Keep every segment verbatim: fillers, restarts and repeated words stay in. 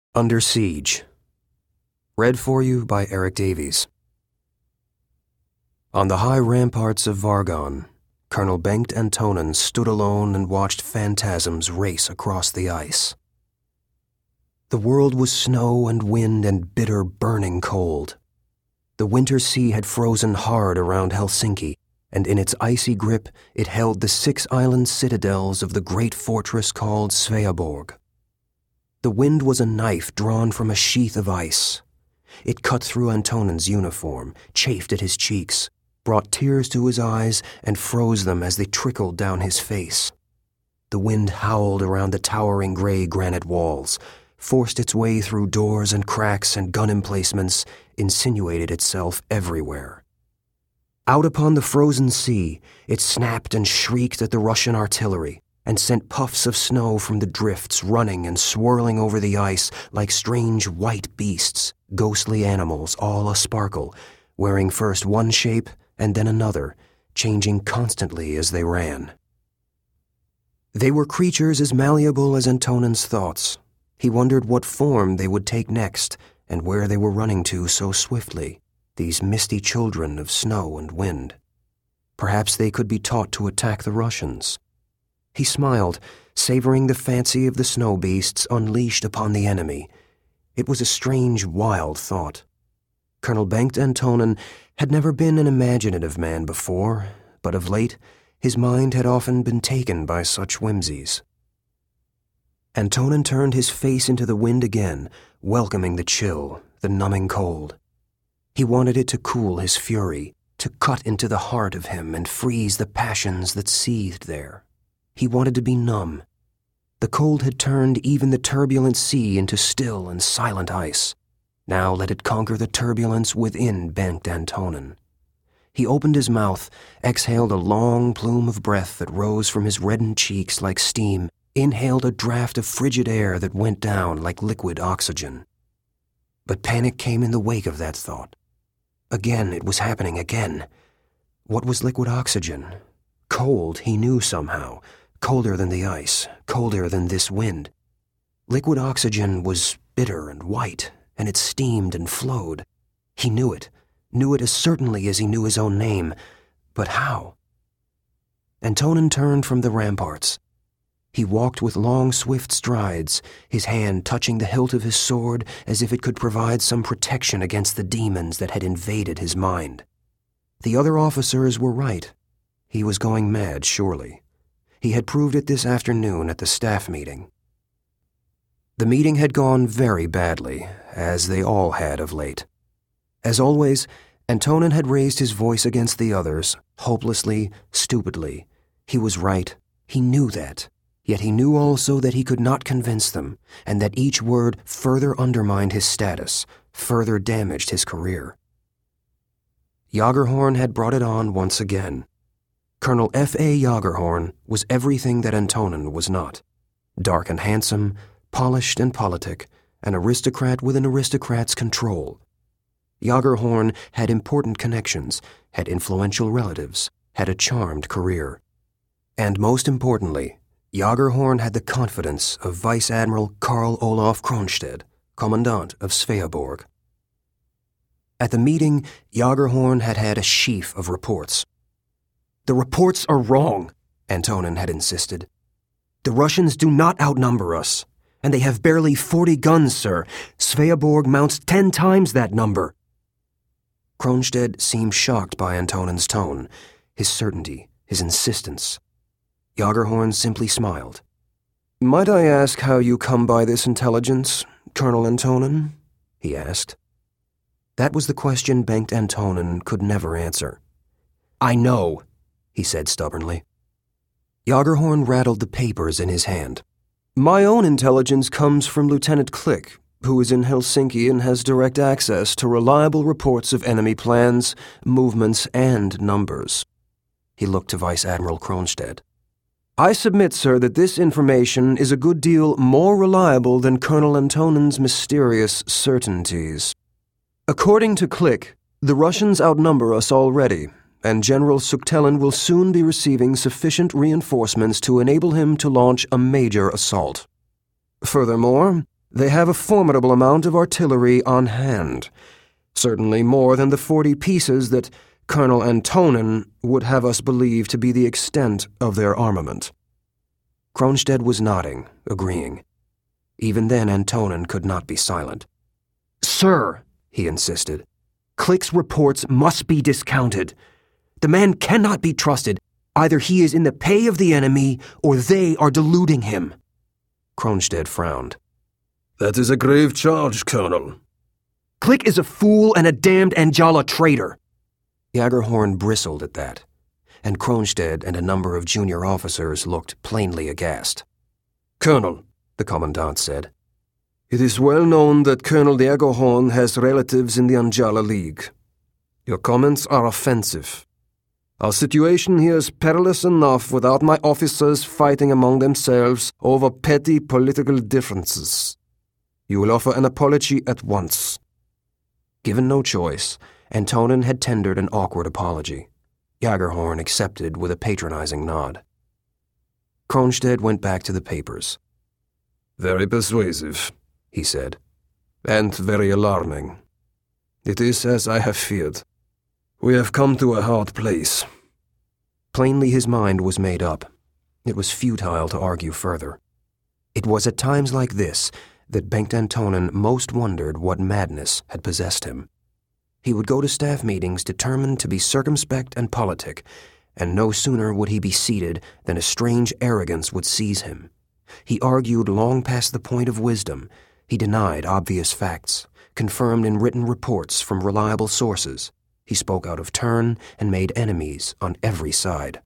Under Siege. Read for you by Eric Davies. On the high ramparts of Vargon, Colonel Bengt Antonen stood alone and watched phantasms race across the ice. The world was snow and wind and bitter, burning cold. The winter sea had frozen hard around Helsinki, and in its icy grip it held the six island citadels of the great fortress called Sveaborg. The wind was a knife drawn from a sheath of ice. It cut through Antonen's uniform, chafed at his cheeks, brought tears to his eyes, and froze them as they trickled down his face. The wind howled around the towering gray granite walls, forced its way through doors and cracks and gun emplacements, insinuated itself everywhere. Out upon the frozen sea, it snapped and shrieked at the Russian artillery, and sent puffs of snow from the drifts running and swirling over the ice like strange white beasts, ghostly animals all a-sparkle, wearing first one shape and then another, changing constantly as they ran. They were creatures as malleable as Antonen's thoughts. He wondered what form they would take next and where they were running to so swiftly, these misty children of snow and wind. Perhaps they could be taught to attack the Russians. He smiled, savoring the fancy of the snow beasts unleashed upon the enemy. It was a strange, wild thought. Colonel Bengt Antonen had never been an imaginative man before, but of late his mind had often been taken by such whimsies. Antonen turned his face into the wind again, welcoming the chill, the numbing cold. He wanted it to cool his fury, to cut into the heart of him and freeze the passions that seethed there. He wanted to be numb. The cold had turned even the turbulent sea into still and silent ice. Now let it conquer the turbulence within Bengt Antonen. He opened his mouth, exhaled a long plume of breath that rose from his reddened cheeks like steam, inhaled a draft of frigid air that went down like liquid oxygen. But panic came in the wake of that thought. Again, it was happening again. What was liquid oxygen? Cold, he knew somehow. Colder than the ice, colder than this wind. Liquid oxygen was bitter and white, and it steamed and flowed. He knew it, knew it as certainly as he knew his own name. But how? Antonen turned from the ramparts. He walked with long, swift strides, his hand touching the hilt of his sword as if it could provide some protection against the demons that had invaded his mind. The other officers were right. He was going mad, surely. He had proved it this afternoon at the staff meeting. The meeting had gone very badly, as they all had of late. As always, Antonen had raised his voice against the others, hopelessly, stupidly. He was right. He knew that. Yet he knew also that he could not convince them, and that each word further undermined his status, further damaged his career. Jagerhorn had brought it on once again. Colonel F A Jagerhorn was everything that Antonen was not. Dark and handsome, polished and politic, an aristocrat with an aristocrat's control. Jagerhorn had important connections, had influential relatives, had a charmed career. And most importantly, Jagerhorn had the confidence of Vice Admiral Karl Olof Kronstedt, Commandant of Sveaborg. At the meeting, Jagerhorn had had a sheaf of reports. "The reports are wrong," Antonen had insisted. "The Russians do not outnumber us, and they have barely forty guns, sir. Sveaborg mounts ten times that number." Kronstedt seemed shocked by Antonen's tone, his certainty, his insistence. Jagerhorn simply smiled. "Might I ask how you come by this intelligence, Colonel Antonen?" he asked. That was the question Bengt Antonen could never answer. "I know," he said stubbornly. Jagerhorn rattled the papers in his hand. "My own intelligence comes from Lieutenant Klick, who is in Helsinki and has direct access to reliable reports of enemy plans, movements, and numbers." He looked to Vice Admiral Kronstedt. "I submit, sir, that this information is a good deal more reliable than Colonel Antonen's mysterious certainties. According to Klick, the Russians outnumber us already, and General Suktelen will soon be receiving sufficient reinforcements to enable him to launch a major assault. Furthermore, They have a formidable amount of artillery on hand, certainly more than the forty pieces that Colonel Antonin would have us believe to be the extent of their armament. Kronstedt was nodding, agreeing. Even then Antonin could not be silent. "Sir," he insisted, "Klick's reports must be discounted. The man cannot be trusted. Either he is in the pay of the enemy, or they are deluding him." Kronstedt frowned. "That is a grave charge, Colonel." "Klick is a fool and a damned Anjala traitor." Jagerhorn bristled at that, and Kronstedt and a number of junior officers looked plainly aghast. "Colonel," the commandant said, "it is well known that Colonel Jagerhorn has relatives in the Anjala League. Your comments are offensive. Our situation here is perilous enough without my officers fighting among themselves over petty political differences. You will offer an apology at once." Given no choice, Antonin had tendered an awkward apology. Jagerhorn accepted with a patronizing nod. Kronstedt went back to the papers. "Very persuasive," he said, "and very alarming. It is as I have feared. We have come to a hard place." Plainly his mind was made up. It was futile to argue further. It was at times like this that Bengt Antonin most wondered what madness had possessed him. He would go to staff meetings determined to be circumspect and politic, and no sooner would he be seated than a strange arrogance would seize him. He argued long past the point of wisdom. He denied obvious facts, confirmed in written reports from reliable sources. He spoke out of turn and made enemies on every side.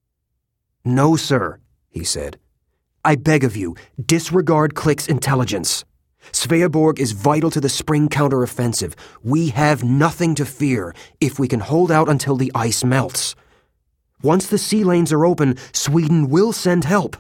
"No, sir," he said. "I beg of you, disregard Klick's intelligence. Sveaborg is vital to the spring counteroffensive. We have nothing to fear if we can hold out until the ice melts. Once the sea lanes are open, Sweden will send help."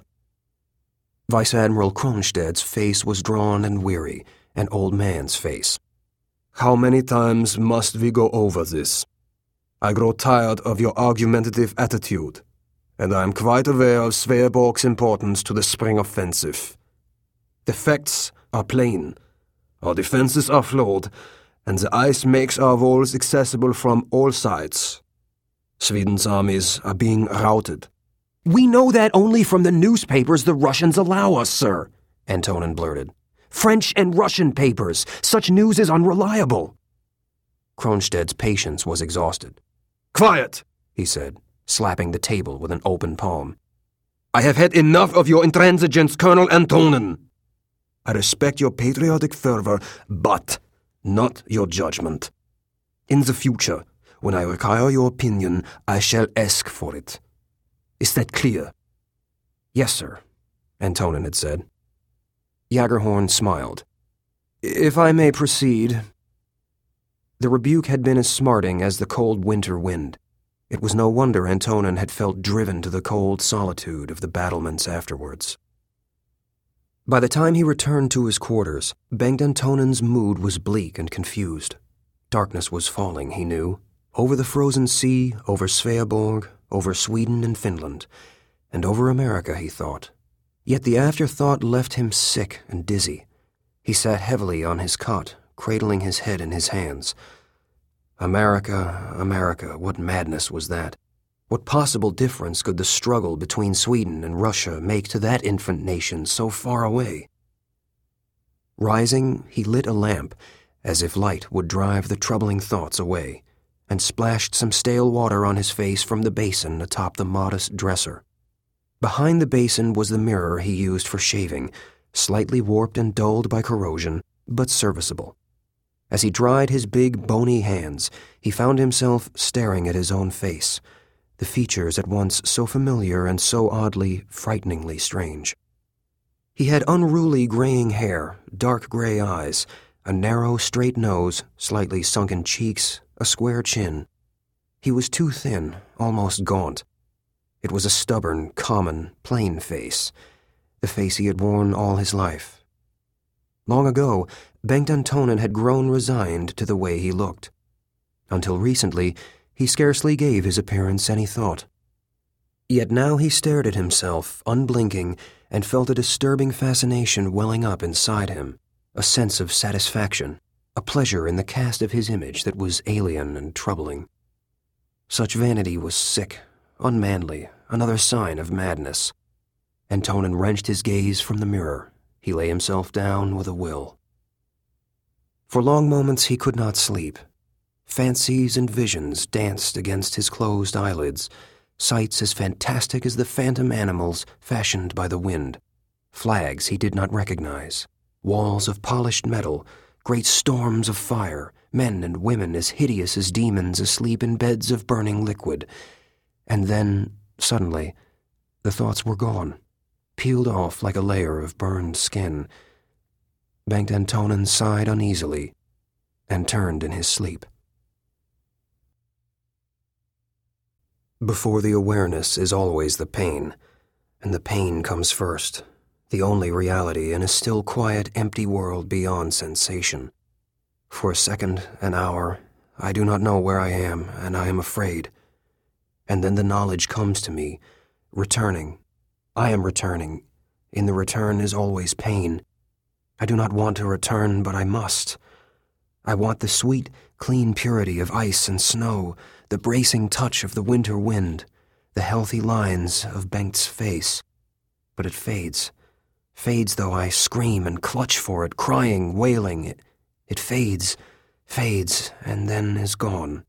Vice Admiral Kronstedt's face was drawn and weary, an old man's face. "How many times must we go over this? I grow tired of your argumentative attitude, and I am quite aware of Sveaborg's importance to the spring offensive. The facts are plain. Our defenses are flawed, and the ice makes our walls accessible from all sides. Sweden's armies are being routed." "We know that only from the newspapers the Russians allow us, sir," Antonin blurted. "French and Russian papers. Such news is unreliable." Kronstedt's patience was exhausted. "Quiet," he said, slapping the table with an open palm. "I have had enough of your intransigence, Colonel Antonin. I respect your patriotic fervor, but not your judgment. In the future, when I require your opinion, I shall ask for it. Is that clear?" "Yes, sir," Antonin had said. Jagerhorn smiled. "If I may proceed." The rebuke had been as smarting as the cold winter wind. It was no wonder Antonin had felt driven to the cold solitude of the battlements afterwards. By the time he returned to his quarters, Bengt Antonin's mood was bleak and confused. Darkness was falling, he knew, over the frozen sea, over Sveaborg, over Sweden and Finland, and over America, he thought. Yet the afterthought left him sick and dizzy. He sat heavily on his cot, cradling his head in his hands. America, America, what madness was that? What possible difference could the struggle between Sweden and Russia make to that infant nation so far away? Rising, he lit a lamp, as if light would drive the troubling thoughts away, and splashed some stale water on his face from the basin atop the modest dresser. Behind the basin was the mirror he used for shaving, slightly warped and dulled by corrosion, but serviceable. As he dried his big, bony hands, he found himself staring at his own face, the features at once so familiar and so oddly, frighteningly strange. He had unruly graying hair, dark gray eyes, a narrow, straight nose, slightly sunken cheeks, a square chin. He was too thin, almost gaunt. It was a stubborn, common, plain face, the face he had worn all his life. Long ago, Bengt Antonin had grown resigned to the way he looked. Until recently, he scarcely gave his appearance any thought. Yet now he stared at himself, unblinking, and felt a disturbing fascination welling up inside him. a sense of satisfaction, a pleasure in the cast of his image that was alien and troubling. Such vanity was sick, unmanly, another sign of madness. Antonin wrenched his gaze from the mirror. He lay himself down with a will. For long moments he could not sleep. Fancies and visions danced against his closed eyelids, sights as fantastic as the phantom animals fashioned by the wind, flags he did not recognize, walls of polished metal, great storms of fire, men and women as hideous as demons asleep in beds of burning liquid. And then, suddenly, the thoughts were gone, peeled off like a layer of burned skin. Bengt Antonin sighed uneasily and turned in his sleep. Before the awareness is always the pain, and the pain comes first, the only reality in a still quiet, empty world beyond sensation. For a second, an hour, I do not know where I am, and I am afraid. And then the knowledge comes to me, returning. I am returning. In the return is always pain. I do not want to return, but I must. I want the sweet, clean purity of ice and snow, the bracing touch of the winter wind, the healthy lines of Bengt's face. But it fades. Fades though I scream and clutch for it, crying, wailing. It, it fades, fades, and then is gone.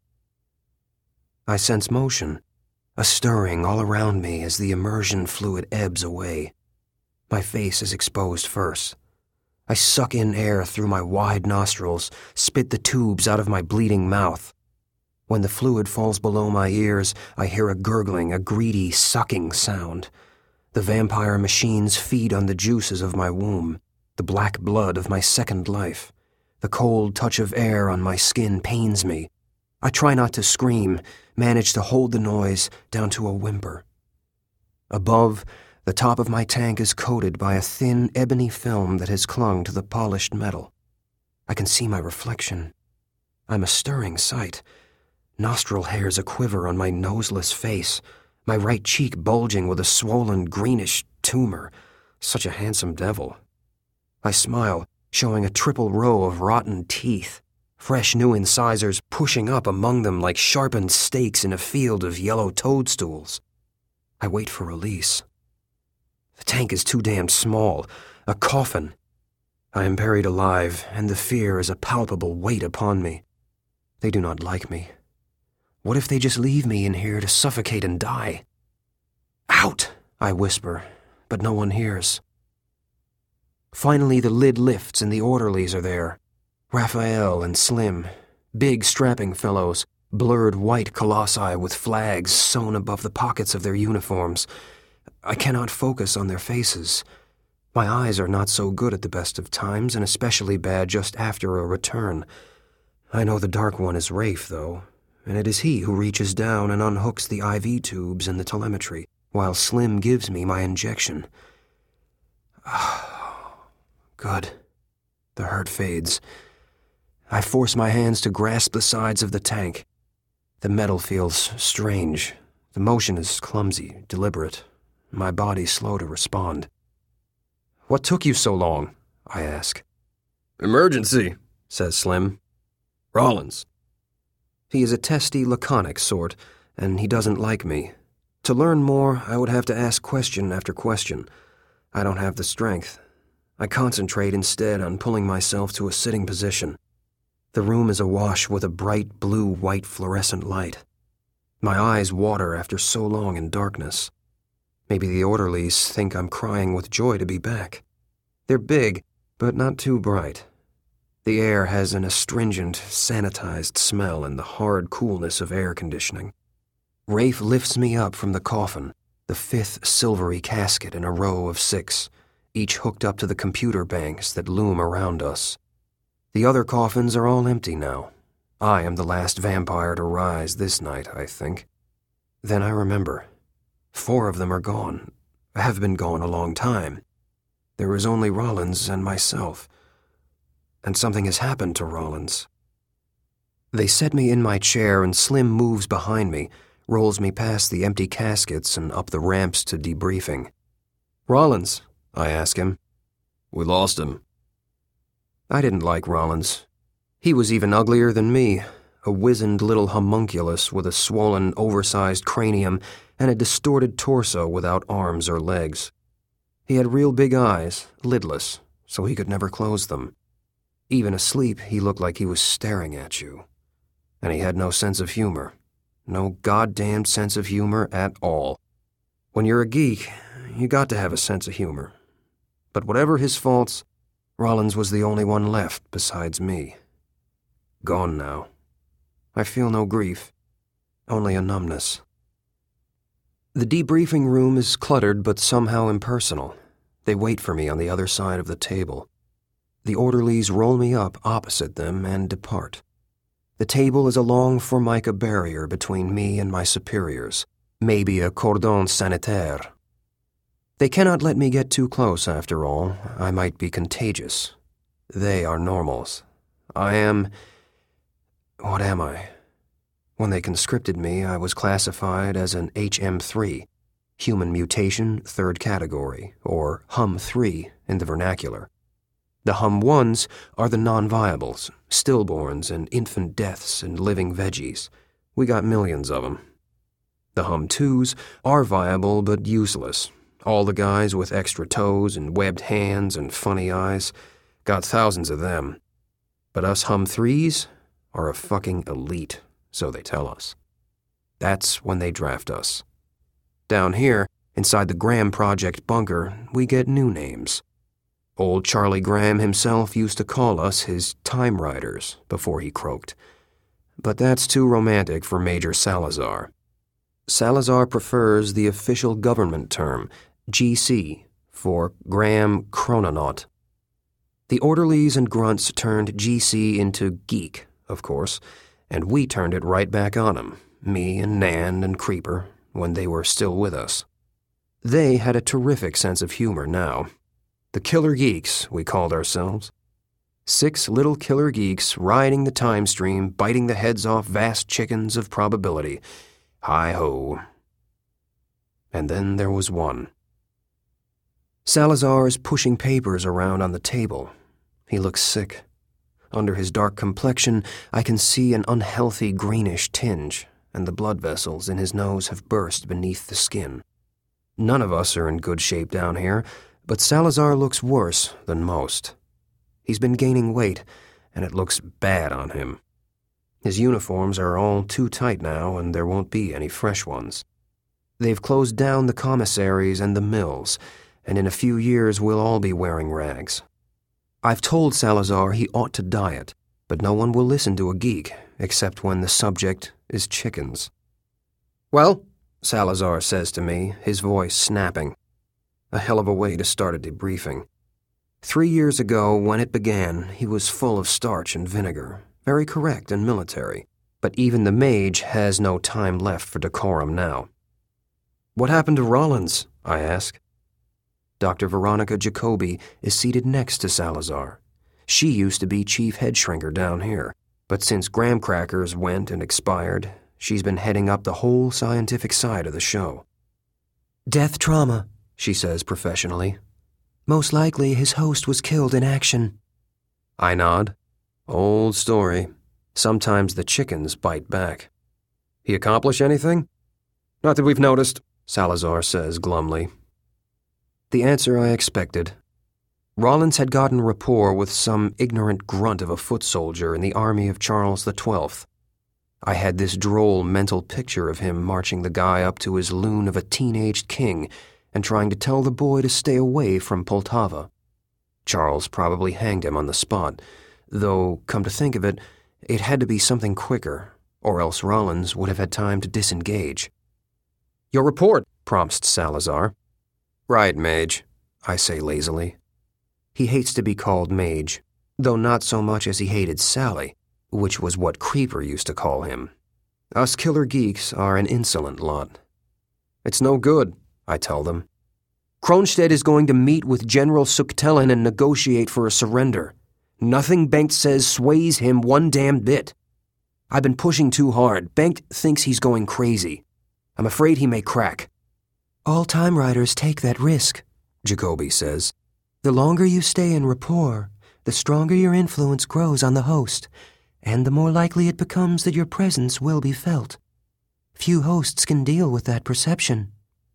I sense motion, a stirring all around me as the immersion fluid ebbs away. My face is exposed first. I suck in air through my wide nostrils, spit the tubes out of my bleeding mouth. When the fluid falls below my ears, I hear a gurgling, a greedy, sucking sound. The vampire machines feed on the juices of my womb, the black blood of my second life. The cold touch of air on my skin pains me. I try not to scream, manage to hold the noise down to a whimper. Above, the top of my tank is coated by a thin, ebony film that has clung to the polished metal. I can see my reflection. I'm a stirring sight. Nostril hairs a-quiver on my noseless face, my right cheek bulging with a swollen, greenish tumor. Such a handsome devil. I smile, showing a triple row of rotten teeth, fresh new incisors pushing up among them like sharpened stakes in a field of yellow toadstools. I wait for release. The tank is too damned small, a coffin. I am buried alive, and the fear is a palpable weight upon me. They do not like me. What if they just leave me in here to suffocate and die? Out, I whisper, but no one hears. Finally, the lid lifts and the orderlies are there. Raphael and Slim, big strapping fellows, blurred white colossi with flags sewn above the pockets of their uniforms. I cannot focus on their faces. My eyes are not so good at the best of times, and especially bad just after a return. I know the Dark One is Rafe, though, and it is he who reaches down and unhooks the I V tubes and the telemetry, while Slim gives me my injection. Good. The hurt fades. I force my hands to grasp the sides of the tank. The metal feels strange. The motion is clumsy, deliberate. My body slow to respond. "What took you so long?" I ask. "Emergency," says Slim. "Rollins." He is a testy, laconic sort, and he doesn't like me. To learn more, I would have to ask question after question. I don't have the strength. I concentrate instead on pulling myself to a sitting position. The room is awash with a bright blue-white fluorescent light. My eyes water after so long in darkness. Maybe the orderlies think I'm crying with joy to be back. They're big, but not too bright. The air has an astringent, sanitized smell and the hard coolness of air conditioning. Rafe lifts me up from the coffin, the fifth silvery casket in a row of six, each hooked up to the computer banks that loom around us. The other coffins are all empty now. I am the last vampire to rise this night, I think. Then I remember. Four of them are gone, have been gone a long time. There is only Rollins and myself. And something has happened to Rollins. They set me in my chair and Slim moves behind me, rolls me past the empty caskets and up the ramps to debriefing. "Rollins," I ask him. "We lost him." I didn't like Rollins. He was even uglier than me, a wizened little homunculus with a swollen, oversized cranium and a distorted torso without arms or legs. He had real big eyes, lidless, so he could never close them. Even asleep, he looked like he was staring at you. And he had no sense of humor. No goddamn sense of humor at all. When you're a geek, you got to have a sense of humor. But whatever his faults, Rollins was the only one left besides me. Gone now. I feel no grief, only a numbness. The debriefing room is cluttered but somehow impersonal. They wait for me on the other side of the table. The orderlies roll me up opposite them and depart. The table is a long formica barrier between me and my superiors, maybe a cordon sanitaire. They cannot let me get too close, after all. I might be contagious. They are normals. I am... What am I? When they conscripted me, I was classified as an H M three, Human Mutation Third Category, or H U M three in the vernacular. The H U M ones are the non-viables, stillborns and infant deaths and living veggies. We got millions of them. The H U M twos are viable but useless. All the guys with extra toes and webbed hands and funny eyes. Got thousands of them. But us H U M threes are a fucking elite, so they tell us. That's when they draft us. Down here, inside the Graham Project bunker, we get new names. Old Charlie Graham himself used to call us his Time Riders before he croaked. But that's too romantic for Major Salazar. Salazar prefers the official government term, G C, for Graham Chrononaut. The orderlies and grunts turned G C into geek, of course, and we turned it right back on him, me and Nan and Creeper, when they were still with us. They had a terrific sense of humor now. The Killer Geeks, we called ourselves. Six little killer geeks riding the time stream, biting the heads off vast chickens of probability. Hi-ho. And then there was one. Salazar is pushing papers around on the table. He looks sick. Under his dark complexion, I can see an unhealthy greenish tinge, and the blood vessels in his nose have burst beneath the skin. None of us are in good shape down here, but Salazar looks worse than most. He's been gaining weight, and it looks bad on him. His uniforms are all too tight now, and there won't be any fresh ones. They've closed down the commissaries and the mills, and in a few years we'll all be wearing rags. I've told Salazar he ought to diet, but no one will listen to a geek, except when the subject is chickens. "Well," Salazar says to me, his voice snapping. A hell of a way to start a debriefing. Three years ago, when it began, he was full of starch and vinegar, very correct and military, but even the mage has no time left for decorum now. "What happened to Rollins?" I ask. Doctor Veronica Jacobi is seated next to Salazar. She used to be chief head shrinker down here, but since Graham Crackers went and expired, she's been heading up the whole scientific side of the show. "Death trauma," she says professionally. "Most likely his host was killed in action." I nod. Old story. Sometimes the chickens bite back. "He accomplish anything?" "Not that we've noticed," Salazar says glumly. The answer I expected. Rollins had gotten rapport with some ignorant grunt of a foot soldier in the army of Charles the Twelfth. I had this droll mental picture of him marching the guy up to his loon of a teenaged king and trying to tell the boy to stay away from Poltava. Charles probably hanged him on the spot, though, come to think of it, it had to be something quicker, or else Rollins would have had time to disengage. "Your report," prompts Salazar. "Right, Mage," I say lazily. He hates to be called Mage, though not so much as he hated Sally, which was what Creeper used to call him. Us killer geeks are an insolent lot. "It's no good," I tell them. "Kronstedt is going to meet with General Suktelen and negotiate for a surrender. Nothing Bengt says sways him one damn bit. I've been pushing too hard. Bengt thinks he's going crazy. I'm afraid he may crack." "All Time Riders take that risk," Jacobi says. "The longer you stay in rapport, the stronger your influence grows on the host, and the more likely it becomes that your presence will be felt. Few hosts can deal with that perception.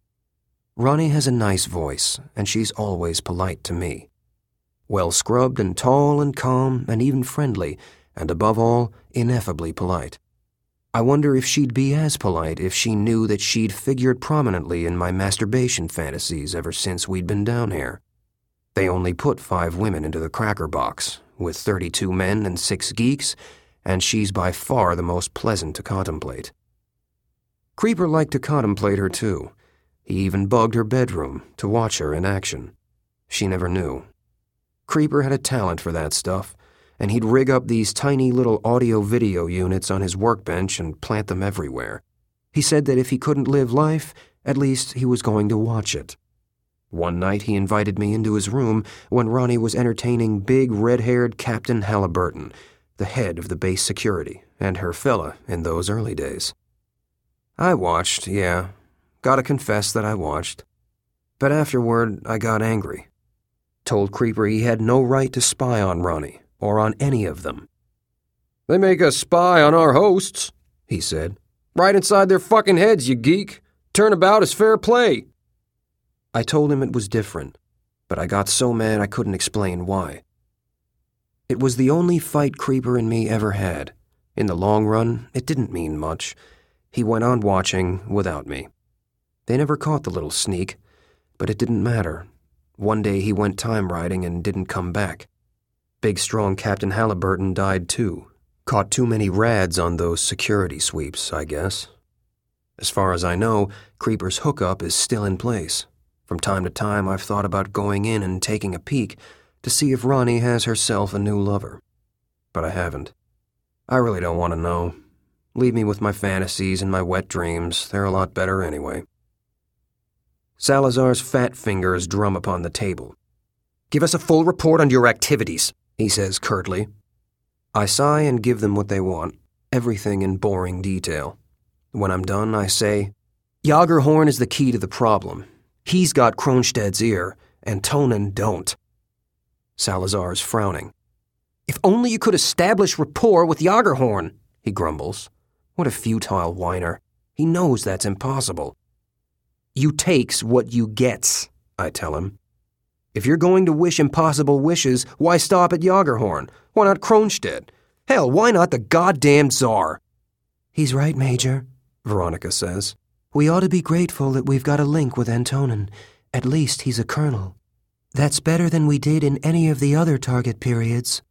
Ronnie has a nice voice, and she's always polite to me. Well-scrubbed and tall and calm and even friendly, and above all, ineffably polite. I wonder if she'd be as polite if she knew that she'd figured prominently in my masturbation fantasies ever since we'd been down here. They only put five women into the cracker box, with thirty-two men and six geeks, and she's by far the most pleasant to contemplate. Creeper liked to contemplate her too. He even bugged her bedroom to watch her in action. She never knew. Creeper had a talent for that stuff, and he'd rig up these tiny little audio-video units on his workbench and plant them everywhere. He said that if he couldn't live life, at least he was going to watch it. One night he invited me into his room when Ronnie was entertaining big red-haired Captain Halliburton, the head of the base security, and her fella in those early days. I watched, yeah. Gotta confess that I watched. But afterward, I got angry. Told Creeper he had no right to spy on Ronnie, or on any of them. "They make us spy on our hosts," he said. "Right inside their fucking heads, you geek. Turnabout is fair play." I told him it was different, but I got so mad I couldn't explain why. It was the only fight Creeper and me ever had. In the long run, it didn't mean much. He went on watching without me. They never caught the little sneak, but it didn't matter. One day he went time riding and didn't come back. Big strong Captain Halliburton died too. Caught too many rads on those security sweeps, I guess. As far as I know, Creeper's hookup is still in place. From time to time I've thought about going in and taking a peek to see if Ronnie has herself a new lover. But I haven't. I really don't want to know. Leave me with my fantasies and my wet dreams. They're a lot better anyway. Salazar's fat fingers drum upon the table. "Give us a full report on your activities," he says curtly. I sigh and give them what they want, everything in boring detail. When I'm done, I say, "Jagerhorn is the key to the problem. He's got Kronstadt's ear, and Tonen don't." Salazar is frowning. "If only you could establish rapport with Jagerhorn," he grumbles. What a futile whiner. He knows that's impossible. "You takes what you gets," I tell him. "If you're going to wish impossible wishes, why stop at Jagerhorn? Why not Kronstadt? Hell, why not the goddamn Tsar?" "He's right, Major," Veronica says. "We ought to be grateful that we've got a link with Antonin. At least he's a colonel. That's better than we did in any of the other target periods."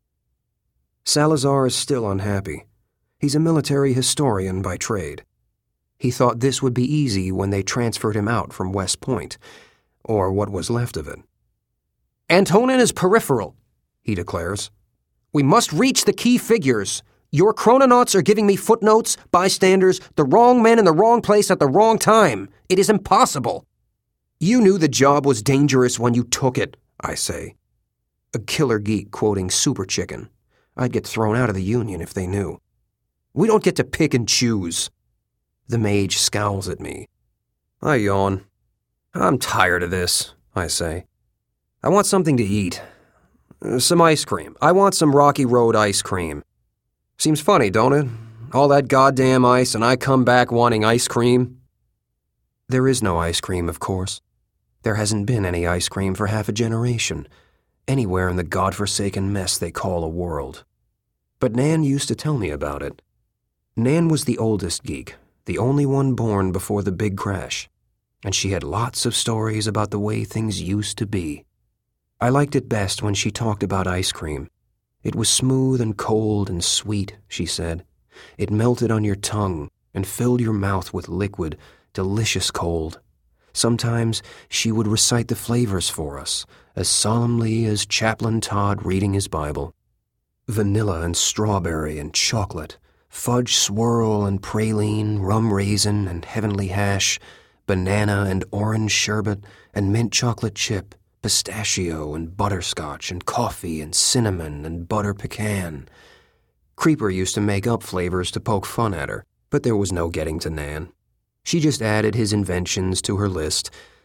Salazar is still unhappy. He's a military historian by trade. He thought this would be easy when they transferred him out from West Point, or what was left of it. "Antonin is peripheral," he declares. "We must reach the key figures. Your chrononauts are giving me footnotes, bystanders, the wrong men in the wrong place at the wrong time. It is impossible." "You knew the job was dangerous when you took it," I say. A killer geek quoting Super Chicken. I'd get thrown out of the Union if they knew. "We don't get to pick and choose." The mage scowls at me. I yawn. "I'm tired of this," I say. "I want something to eat. Some ice cream. I want some Rocky Road ice cream." Seems funny, don't it? All that goddamn ice and I come back wanting ice cream. There is no ice cream, of course. There hasn't been any ice cream for half a generation, anywhere in the godforsaken mess they call a world. But Nan used to tell me about it. Nan was the oldest geek, the only one born before the big crash, and she had lots of stories about the way things used to be. I liked it best when she talked about ice cream. It was smooth and cold and sweet, she said. It melted on your tongue and filled your mouth with liquid, delicious cold. Sometimes she would recite the flavors for us, as solemnly as Chaplain Todd reading his Bible. Vanilla and strawberry and chocolate, fudge swirl and praline, rum raisin and heavenly hash, banana and orange sherbet and mint chocolate chip, pistachio and butterscotch and coffee and cinnamon and butter pecan. Creeper used to make up flavors to poke fun at her, but there was no getting to Nan. She just added his inventions to her list,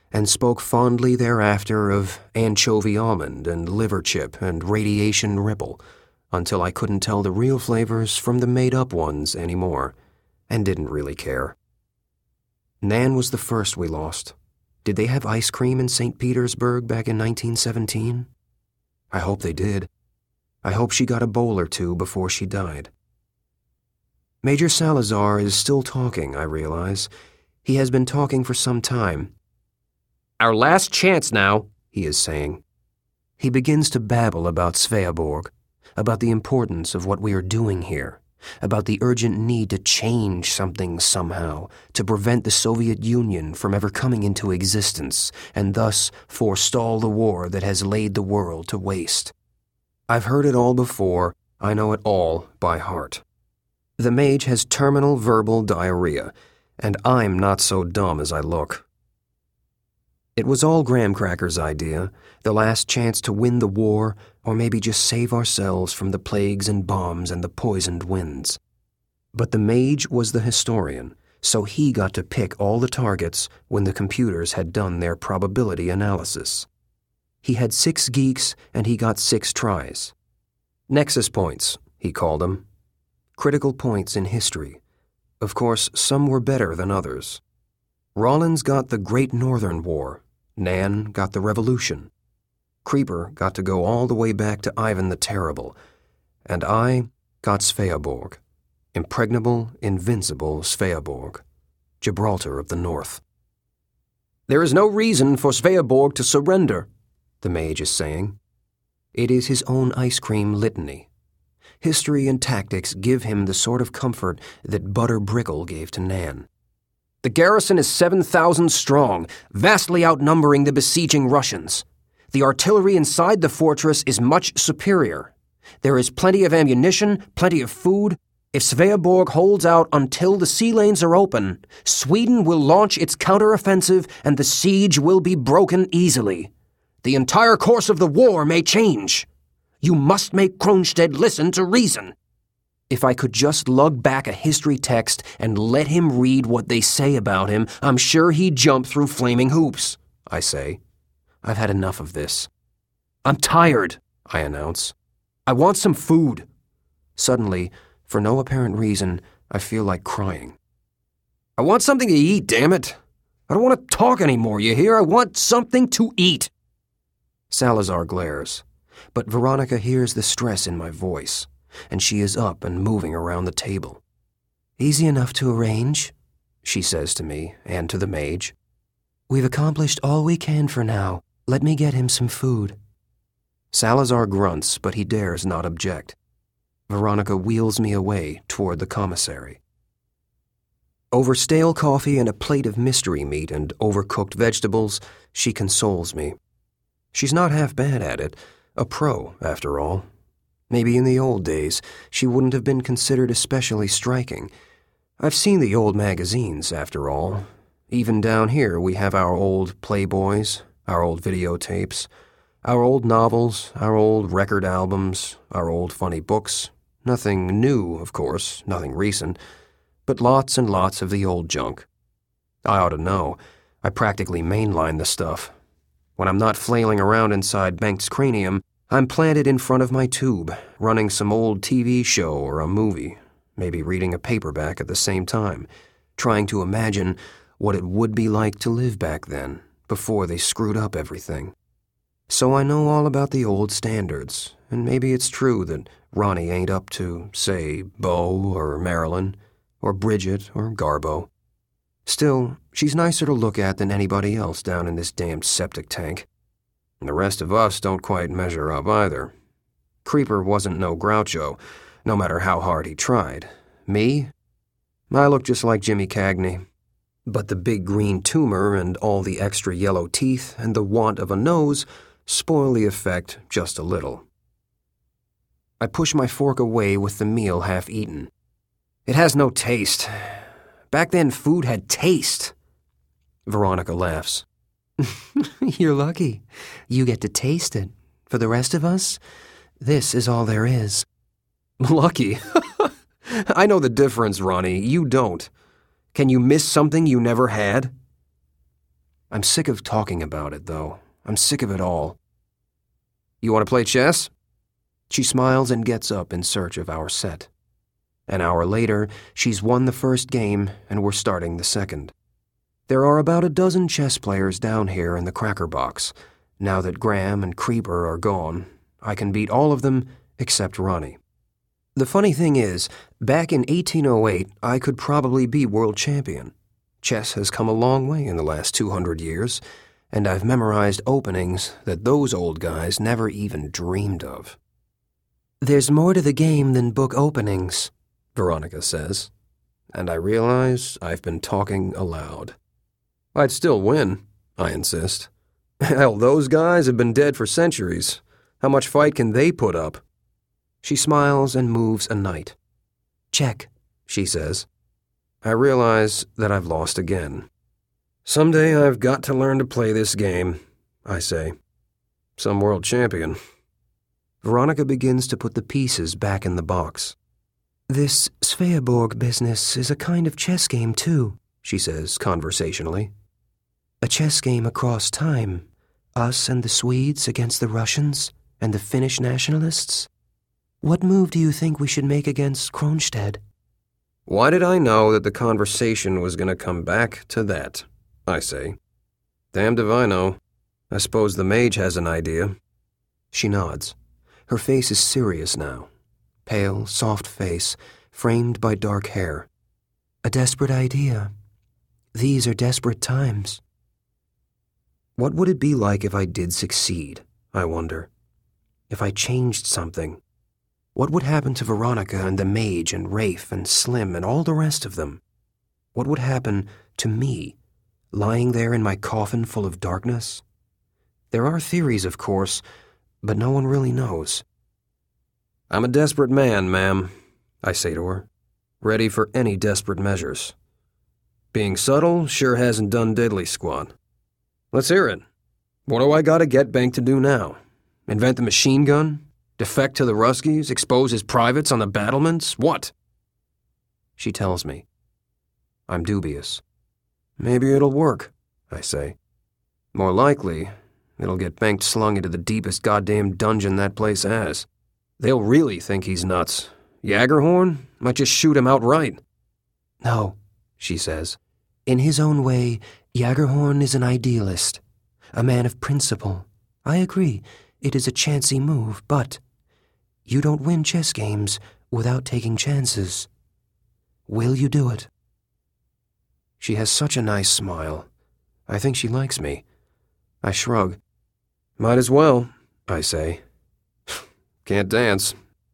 and spoke fondly thereafter of anchovy almond and liver chip and radiation ripple, until I couldn't tell the real flavors from the made-up ones anymore, and didn't really care. Nan was the first we lost. Did they have ice cream in Saint Petersburg back in nineteen seventeen? I hope they did. I hope she got a bowl or two before she died. Major Salazar is still talking, I realize. He has been talking for some time. "Our last chance now," he is saying. He begins to babble about Sveaborg, about the importance of what we are doing here, about the urgent need to change something somehow, to prevent the Soviet Union from ever coming into existence, and thus forestall the war that has laid the world to waste. I've heard it all before. I know it all by heart. The mage has terminal verbal diarrhea, and I'm not so dumb as I look. It was all Graham Cracker's idea, the last chance to win the war, or maybe just save ourselves from the plagues and bombs and the poisoned winds. But the mage was the historian, so he got to pick all the targets when the computers had done their probability analysis. He had six geeks, and he got six tries. Nexus points, he called them. Critical points in history. Of course, some were better than others. Rollins got the Great Northern War. Nan got the Revolution. Creeper got to go all the way back to Ivan the Terrible. And I got Sveaborg. Impregnable, invincible Sveaborg. Gibraltar of the North. "There is no reason for Sveaborg to surrender," the mage is saying. It is his own ice cream litany. History and tactics give him the sort of comfort that Butter Brickle gave to Nan. "The garrison is seven thousand strong, vastly outnumbering the besieging Russians. The artillery inside the fortress is much superior. There is plenty of ammunition, plenty of food. If Sveaborg holds out until the sea lanes are open, Sweden will launch its counteroffensive and the siege will be broken easily. The entire course of the war may change. You must make Kronstedt listen to reason." If I could just lug back a history text and let him read what they say about him, I'm sure he'd jump through flaming hoops, I say. I've had enough of this. "I'm tired," I announce. "I want some food." Suddenly, for no apparent reason, I feel like crying. "I want something to eat, damn it. I don't want to talk anymore, you hear? I want something to eat." Salazar glares, but Veronica hears the stress in my voice, and she is up and moving around the table. "Easy enough to arrange," she says to me and to the mage. "We've accomplished all we can for now. Let me get him some food." Salazar grunts, but he dares not object. Veronica wheels me away toward the commissary. Over stale coffee and a plate of mystery meat and overcooked vegetables, she consoles me. She's not half bad at it, a pro, after all. Maybe in the old days, she wouldn't have been considered especially striking. I've seen the old magazines, after all. Even down here, we have our old Playboys, our old videotapes, our old novels, our old record albums, our old funny books. Nothing new, of course, nothing recent, but lots and lots of the old junk. I ought to know. I practically mainline the stuff. When I'm not flailing around inside Benkt's cranium, I'm planted in front of my tube, running some old T V show or a movie, maybe reading a paperback at the same time, trying to imagine what it would be like to live back then, before they screwed up everything. So I know all about the old standards, and maybe it's true that Ronnie ain't up to, say, Bo or Marilyn, or Bridget or Garbo. Still, she's nicer to look at than anybody else down in this damned septic tank. And the rest of us don't quite measure up either. Creeper wasn't no Groucho, no matter how hard he tried. Me? I look just like Jimmy Cagney. But the big green tumor and all the extra yellow teeth and the want of a nose spoil the effect just a little. I push my fork away with the meal half eaten. It has no taste. Back then, food had taste. Veronica laughs. You're lucky. You get to taste it. For the rest of us, this is all there is. Lucky? I know the difference, Ronnie. You don't. Can you miss something you never had? I'm sick of talking about it, though. I'm sick of it all. You want to play chess? She smiles and gets up in search of our set. An hour later, she's won the first game, and we're starting the second. There are about a dozen chess players down here in the Cracker Box. Now that Graham and Creeper are gone, I can beat all of them except Ronnie. The funny thing is, back in eighteen oh eight, I could probably be world champion. Chess has come a long way in the last two hundred years, and I've memorized openings that those old guys never even dreamed of. There's more to the game than book openings, Veronica says, and I realize I've been talking aloud. I'd still win, I insist. Hell, those guys have been dead for centuries. How much fight can they put up? She smiles and moves a knight. Check, she says. I realize that I've lost again. Someday I've got to learn to play this game, I say. Some world champion. Veronica begins to put the pieces back in the box. This Sveaborg business is a kind of chess game, too, she says conversationally. A chess game across time. Us and the Swedes against the Russians and the Finnish nationalists. What move do you think we should make against Kronstadt? Why did I know that the conversation was going to come back to that? I say. Damned if I know. I suppose the mage has an idea. She nods. Her face is serious now. Pale, soft face, framed by dark hair. A desperate idea. These are desperate times. What would it be like if I did succeed, I wonder? If I changed something? What would happen to Veronica and the mage and Rafe and Slim and all the rest of them? What would happen to me, lying there in my coffin full of darkness? There are theories, of course, but no one really knows. I'm a desperate man, ma'am, I say to her, ready for any desperate measures. Being subtle sure hasn't done diddly squat. Let's hear it. What do I gotta get Bank to do now? Invent the machine gun? Defect to the Ruskies? Expose his privates on the battlements? What? She tells me. I'm dubious. Maybe it'll work, I say. More likely, it'll get Bank slung into the deepest goddamn dungeon that place has. They'll really think he's nuts. Jagerhorn might just shoot him outright. No, she says. In his own way, Jagerhorn is an idealist, a man of principle. I agree, it is a chancy move, but you don't win chess games without taking chances. Will you do it? She has such a nice smile. I think she likes me. I shrug. Might as well, I say. Can't dance.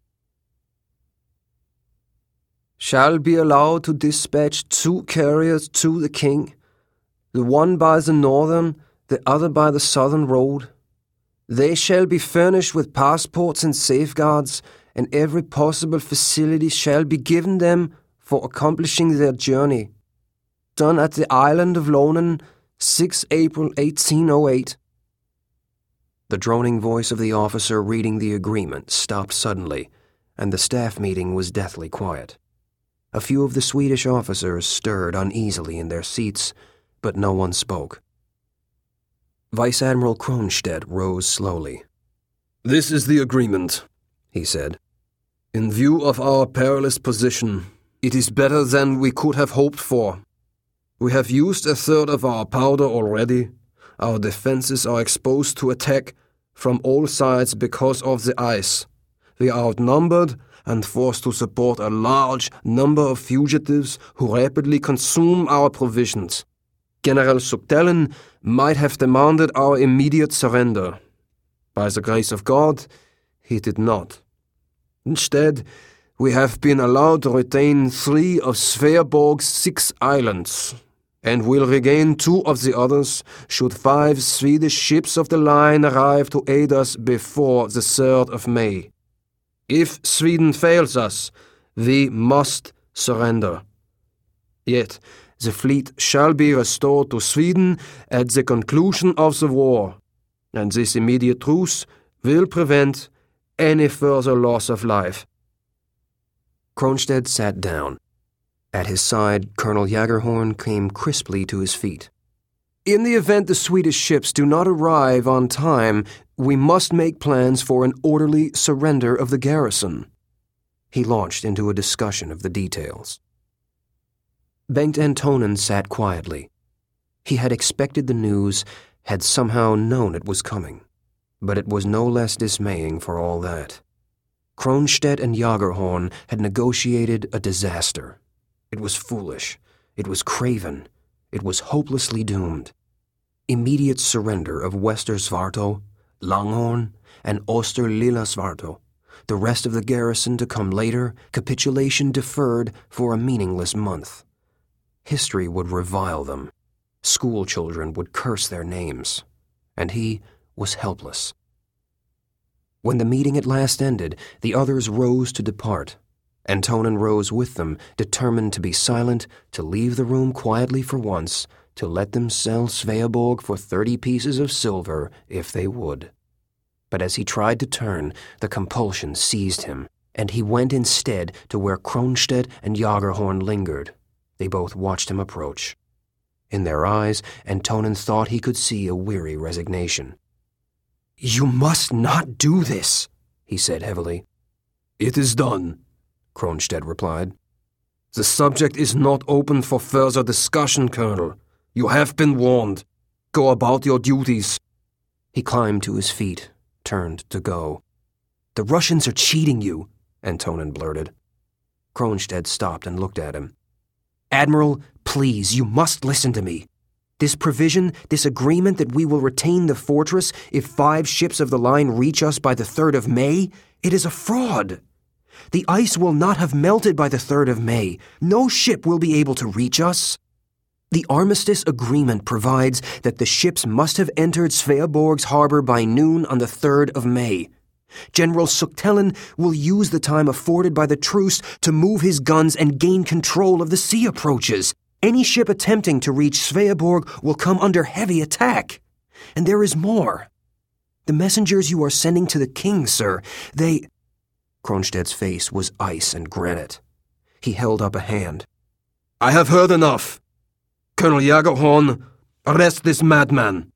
Shall be allowed to dispatch two carriers to the king, the one by the northern, the other by the southern road. They shall be furnished with passports and safeguards, and every possible facility shall be given them for accomplishing their journey. Done at the island of Lonen, the sixth of April, eighteen oh eight. The droning voice of the officer reading the agreement stopped suddenly, and the staff meeting was deathly quiet. A few of the Swedish officers stirred uneasily in their seats, but no one spoke. Vice Admiral Kronstadt rose slowly. This is the agreement, he said. In view of our perilous position, it is better than we could have hoped for. We have used a third of our powder already. Our defenses are exposed to attack from all sides because of the ice. We are outnumbered and forced to support a large number of fugitives who rapidly consume our provisions. General Sugdellen might have demanded our immediate surrender. By the grace of God, he did not. Instead, we have been allowed to retain three of Sveaborg's six islands, and will regain two of the others should five Swedish ships of the line arrive to aid us before the third of May. If Sweden fails us, we must surrender. Yet, the fleet shall be restored to Sweden at the conclusion of the war, and this immediate truce will prevent any further loss of life. Kronstadt sat down. At his side, Colonel Jagerhorn came crisply to his feet. In the event the Swedish ships do not arrive on time, we must make plans for an orderly surrender of the garrison." He launched into a discussion of the details. Bengt Antonen sat quietly. He had expected the news, had somehow known it was coming, but it was no less dismaying for all that. Kronstedt and Jagerhorn had negotiated a disaster. It was foolish. It was craven. It was hopelessly doomed. Immediate surrender of Westersvarto, Langhorn, and Oster-Lilla Svarto. The rest of the garrison to come later, capitulation deferred for a meaningless month. History would revile them. School children would curse their names. And he was helpless. When the meeting at last ended, the others rose to depart. Antonen rose with them, determined to be silent, to leave the room quietly for once, to let them sell Sveaborg for thirty pieces of silver if they would. But as he tried to turn, the compulsion seized him, and he went instead to where Kronstedt and Jagerhorn lingered. They both watched him approach. In their eyes, Antonen thought he could see a weary resignation. "You must not do this," he said heavily. "It is done," Kronstedt replied. "The subject is not open for further discussion, Colonel. You have been warned. Go about your duties." He climbed to his feet, turned to go. "The Russians are cheating you," Antonen blurted. Kronstedt stopped and looked at him. "Admiral, please, you must listen to me. This provision, this agreement that we will retain the fortress if five ships of the line reach us by the third of May, it is a fraud. The ice will not have melted by the third of May. No ship will be able to reach us. The armistice agreement provides that the ships must have entered Sveaborg's harbor by noon on the third of May. General Suktelen will use the time afforded by the truce to move his guns and gain control of the sea approaches. Any ship attempting to reach Sveaborg will come under heavy attack. And there is more. The messengers you are sending to the king, sir, they—" Kronstedt's face was ice and granite. He held up a hand. "I have heard enough. Colonel Jagerhorn, arrest this madman."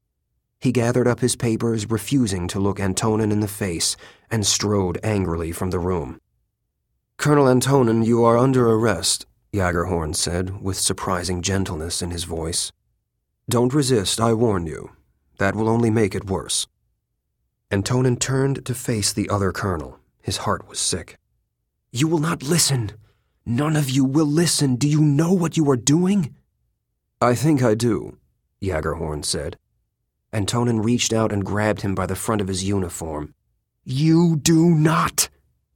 He gathered up his papers, refusing to look Antonen in the face, and strode angrily from the room. "Colonel Antonen, you are under arrest," Jagerhorn said, with surprising gentleness in his voice. "Don't resist, I warn you. That will only make it worse." Antonen turned to face the other colonel. His heart was sick. "You will not listen. None of you will listen. Do you know what you are doing?" "I think I do," Jagerhorn said. Antonen reached out and grabbed him by the front of his uniform. "You do not!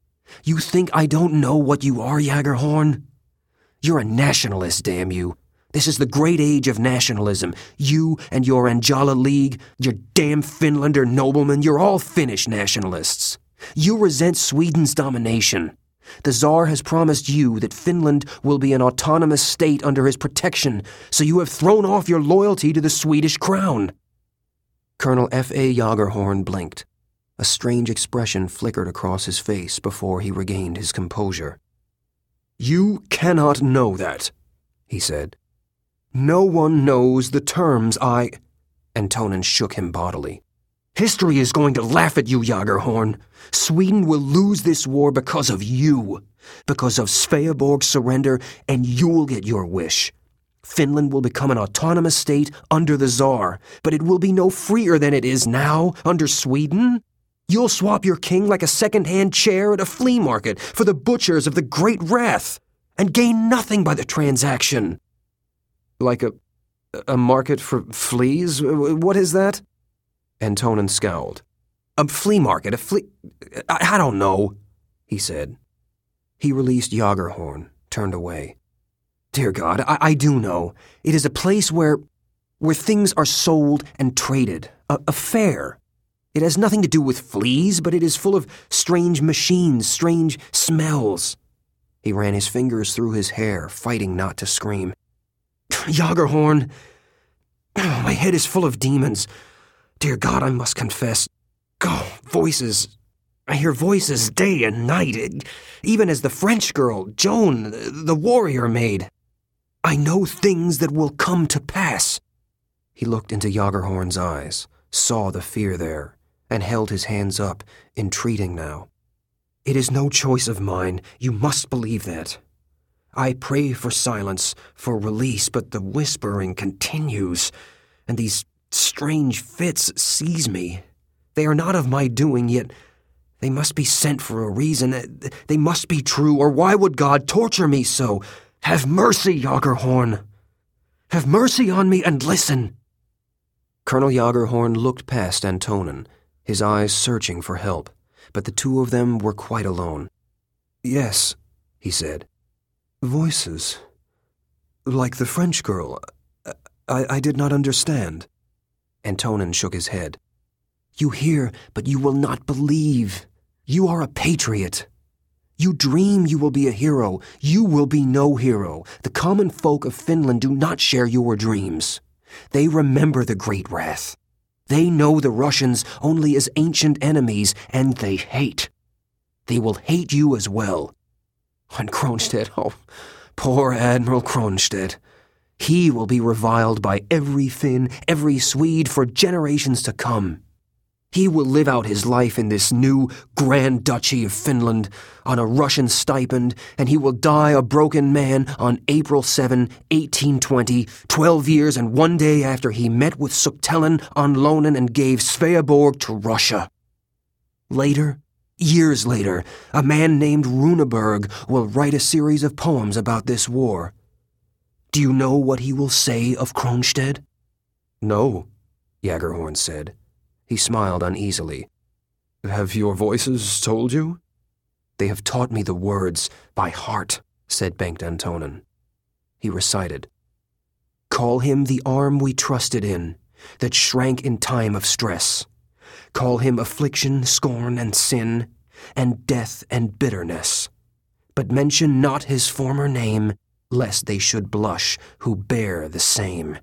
You think I don't know what you are, Jagerhorn? You're a nationalist, damn you. This is the great age of nationalism. You and your Anjala League, your damn Finlander noblemen, you're all Finnish nationalists. You resent Sweden's domination. The Tsar has promised you that Finland will be an autonomous state under his protection, so you have thrown off your loyalty to the Swedish crown." Colonel F A Jagerhorn blinked. A strange expression flickered across his face before he regained his composure. "You cannot know that," he said. "No one knows the terms I—" Antonen shook him bodily. "History is going to laugh at you, Jagerhorn. Sweden will lose this war because of you, because of Sveaborg's surrender, and you'll get your wish. Finland will become an autonomous state under the Tsar, but it will be no freer than it is now under Sweden. You'll swap your king like a second-hand chair at a flea market for the butchers of the Great Wrath, and gain nothing by the transaction." "Like a, a market for fleas? What is that?" Antonen scowled. "A flea market, a flea... I, I don't know," he said. He released Jagerhorn, turned away. "Dear God, I, I do know. It is a place where... where things are sold and traded. A, a fair. It has nothing to do with fleas, but it is full of strange machines, strange smells." He ran his fingers through his hair, fighting not to scream. "Jagerhorn, my head is full of demons. Dear God, I must confess. Oh, voices. I hear voices day and night, even as the French girl, Joan, the warrior maid. I know things that will come to pass." He looked into Jagerhorn's eyes, saw the fear there, and held his hands up, entreating now. "It is no choice of mine. You must believe that. I pray for silence, for release, but the whispering continues, and these strange fits seize me. They are not of my doing, yet they must be sent for a reason. They must be true, or why would God torture me so? Have mercy, Jagerhorn. Have mercy on me and listen." Colonel Jagerhorn looked past Antonin, his eyes searching for help, but the two of them were quite alone. "Yes," he said. "Voices. Like the French girl. I, I did not understand." Antonin shook his head. "You hear, but you will not believe. You are a patriot. You dream you will be a hero. You will be no hero. The common folk of Finland do not share your dreams. They remember the Great Wrath. They know the Russians only as ancient enemies, and they hate. They will hate you as well. And Kronstedt, oh, poor Admiral Kronstedt. He will be reviled by every Finn, every Swede for generations to come. He will live out his life in this new Grand Duchy of Finland on a Russian stipend, and he will die a broken man on April seventh, eighteen twenty, twelve years and one day after he met with Suktelen on Lonen and gave Sveaborg to Russia. Later, years later, a man named Runeberg will write a series of poems about this war. Do you know what he will say of Kronstedt?" "No," Jagerhorn said. He smiled uneasily. "Have your voices told you?" "They have taught me the words by heart," said Bengt Antonin. He recited, "Call him the arm we trusted in, that shrank in time of stress. Call him affliction, scorn, and sin, and death and bitterness. But mention not his former name, lest they should blush who bear the same."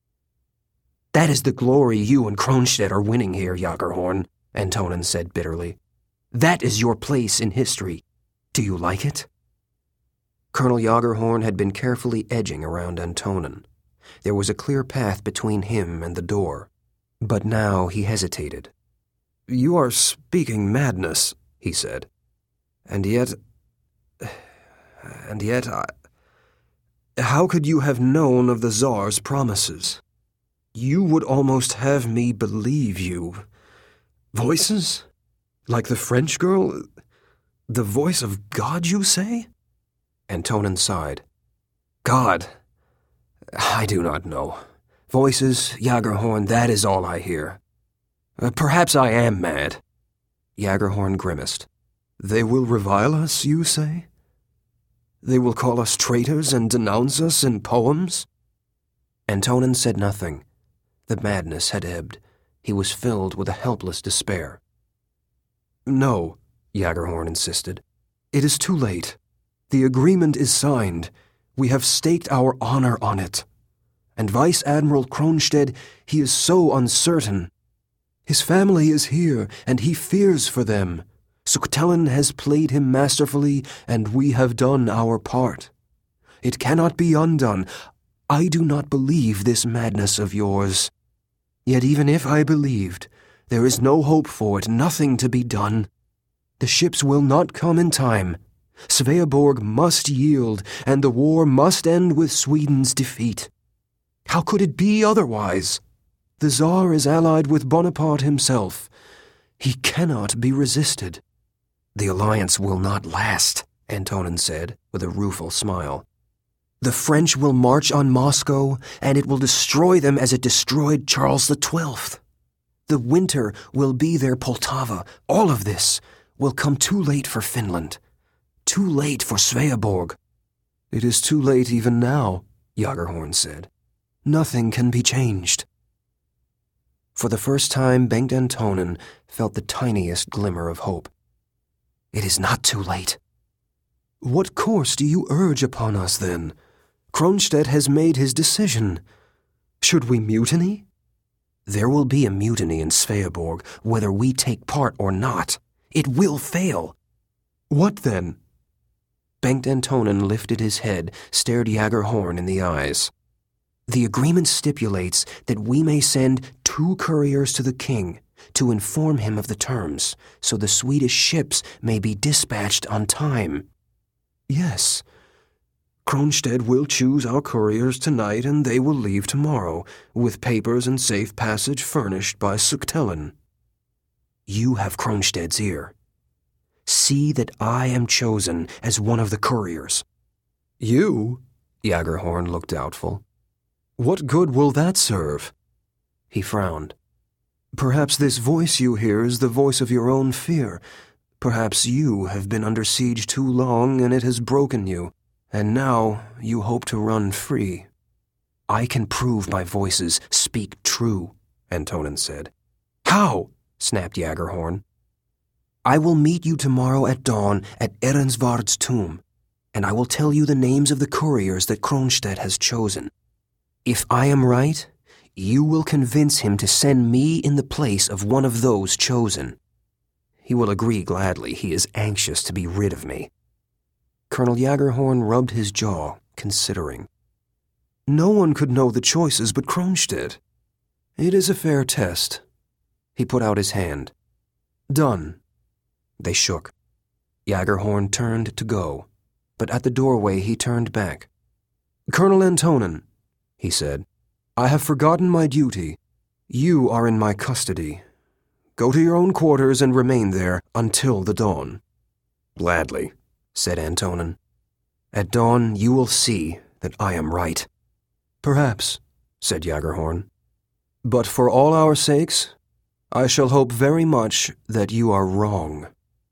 "That is the glory you and Kronstedt are winning here, Jagerhorn," Antonin said bitterly. "That is your place in history. Do you like it?" Colonel Jagerhorn had been carefully edging around Antonin. There was a clear path between him and the door. But now he hesitated. "You are speaking madness," he said. "And yet... and yet I... How could you have known of the Tsar's promises? You would almost have me believe you. Voices? Like the French girl? The voice of God, you say?" Antonin sighed. "God? I do not know. Voices, Jagerhorn, that is all I hear. Uh, perhaps I am mad." Jagerhorn grimaced. "They will revile us, you say? They will call us traitors and denounce us in poems?" Antonin said nothing. The madness had ebbed. He was filled with a helpless despair. "No," Jagerhorn insisted. "It is too late. The agreement is signed. We have staked our honor on it. And Vice Admiral Kronstedt, he is so uncertain. His family is here, and he fears for them. Suktelen has played him masterfully, and we have done our part. It cannot be undone. I do not believe this madness of yours. Yet even if I believed, there is no hope for it, nothing to be done. The ships will not come in time. Sveaborg must yield, and the war must end with Sweden's defeat. How could it be otherwise? The Tsar is allied with Bonaparte himself. He cannot be resisted." "The alliance will not last," Antonin said, with a rueful smile. "The French will march on Moscow, and it will destroy them as it destroyed Charles the Twelfth. The winter will be their Poltava. All of this will come too late for Finland. Too late for Sveaborg." "It is too late even now," Jagerhorn said. "Nothing can be changed." For the first time, Bengt Antonin felt the tiniest glimmer of hope. "It is not too late." "What course do you urge upon us, then? Kronstedt has made his decision. Should we mutiny?" "There will be a mutiny in Sveaborg, whether we take part or not. It will fail." "What then?" Bengt Antonin lifted his head, stared Jagerhorn in the eyes. The agreement stipulates that we may send two couriers to the king to inform him of the terms, so the Swedish ships may be dispatched on time. Yes. Kronstedt will choose our couriers tonight, and they will leave tomorrow, with papers and safe passage furnished by Suktelen. You have Kronstedt's ear. See that I am chosen as one of the couriers. You? Jägerhorn looked doubtful. What good will that serve? He frowned. Perhaps this voice you hear is the voice of your own fear. Perhaps you have been under siege too long and it has broken you, and now you hope to run free. I can prove my voices speak true, Antonin said. How? Snapped Jägerhorn. I will meet you tomorrow at dawn at Ehrensvard's tomb, and I will tell you the names of the couriers that Kronstedt has chosen. If I am right, you will convince him to send me in the place of one of those chosen. He will agree gladly. He is anxious to be rid of me. Colonel Jägerhorn rubbed his jaw, considering. No one could know the choices but Kronstedt. It is a fair test. He put out his hand. Done. They shook. Jägerhorn turned to go, but at the doorway he turned back. Colonel Antonin, he said, I have forgotten my duty. You are in my custody. Go to your own quarters and remain there until the dawn. Gladly, said Antonin. At dawn you will see that I am right. Perhaps, said Jägerhorn. But for all our sakes, I shall hope very much that you are wrong.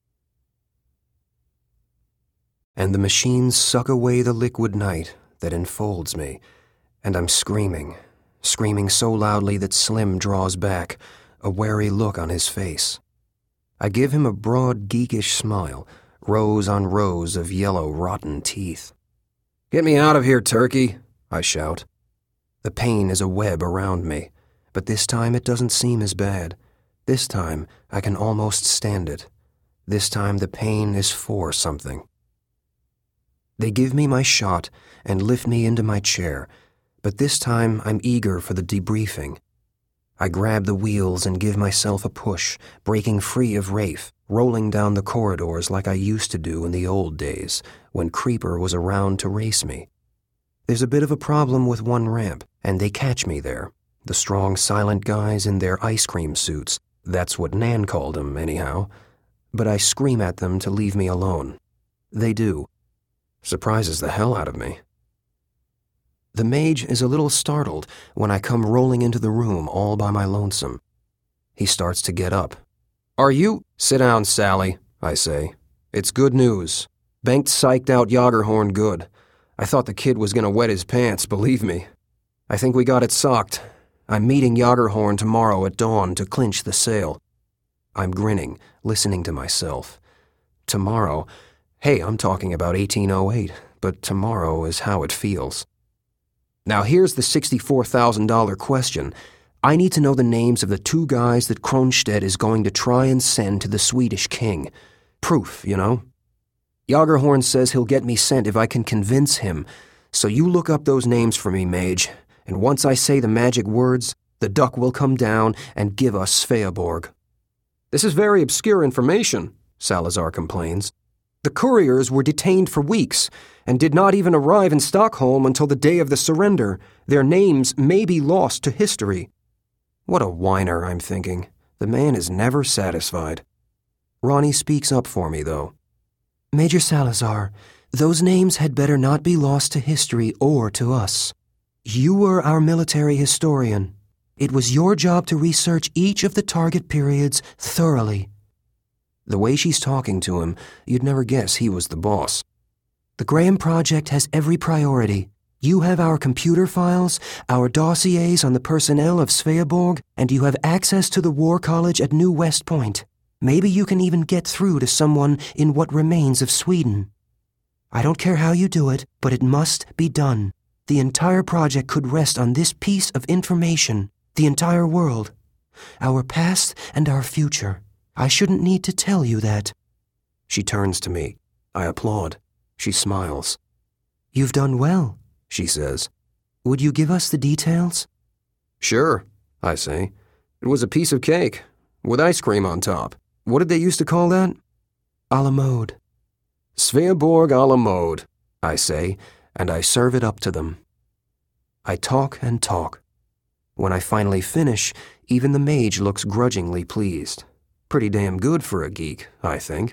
And the machines suck away the liquid night that enfolds me, and I'm screaming, screaming so loudly that Slim draws back, a wary look on his face. I give him a broad, geekish smile, rows on rows of yellow, rotten teeth. Get me out of here, turkey, I shout. The pain is a web around me, but this time it doesn't seem as bad. This time I can almost stand it. This time the pain is for something. They give me my shot and lift me into my chair, but this time I'm eager for the debriefing. I grab the wheels and give myself a push, breaking free of Rafe, rolling down the corridors like I used to do in the old days, when Creeper was around to race me. There's a bit of a problem with one ramp, and they catch me there. The strong, silent guys in their ice cream suits. That's what Nan called them, anyhow. But I scream at them to leave me alone. They do. Surprises the hell out of me. The mage is a little startled when I come rolling into the room all by my lonesome. He starts to get up. Are you? Sit down, Sally, I say. It's good news. Bengt psyched out Jägerhorn good. I thought the kid was going to wet his pants, believe me. I think we got it socked. I'm meeting Jägerhorn tomorrow at dawn to clinch the sale. I'm grinning, listening to myself. Tomorrow? Hey, I'm talking about eighteen oh eight, but tomorrow is how it feels. Now here's the sixty-four thousand dollars question. I need to know the names of the two guys that Kronstedt is going to try and send to the Swedish king. Proof, you know? Jägerhorn says he'll get me sent if I can convince him, so you look up those names for me, mage, and once I say the magic words, the duck will come down and give us Sveaborg. This is very obscure information, Salazar complains. The couriers were detained for weeks and did not even arrive in Stockholm until the day of the surrender. Their names may be lost to history. What a whiner, I'm thinking. The man is never satisfied. Ronnie speaks up for me, though. Major Salazar, those names had better not be lost to history or to us. You were our military historian. It was your job to research each of the target periods thoroughly. The way she's talking to him, you'd never guess he was the boss. The Graham Project has every priority. You have our computer files, our dossiers on the personnel of Sveaborg, and you have access to the War College at New West Point. Maybe you can even get through to someone in what remains of Sweden. I don't care how you do it, but it must be done. The entire project could rest on this piece of information. The entire world. Our past and our future. I shouldn't need to tell you that. She turns to me. I applaud. She smiles. You've done well, she says. Would you give us the details? Sure, I say. It was a piece of cake, with ice cream on top. What did they used to call that? A la mode. Sveaborg a la mode, I say, and I serve it up to them. I talk and talk. When I finally finish, even the mage looks grudgingly pleased. Pretty damn good for a geek, I think.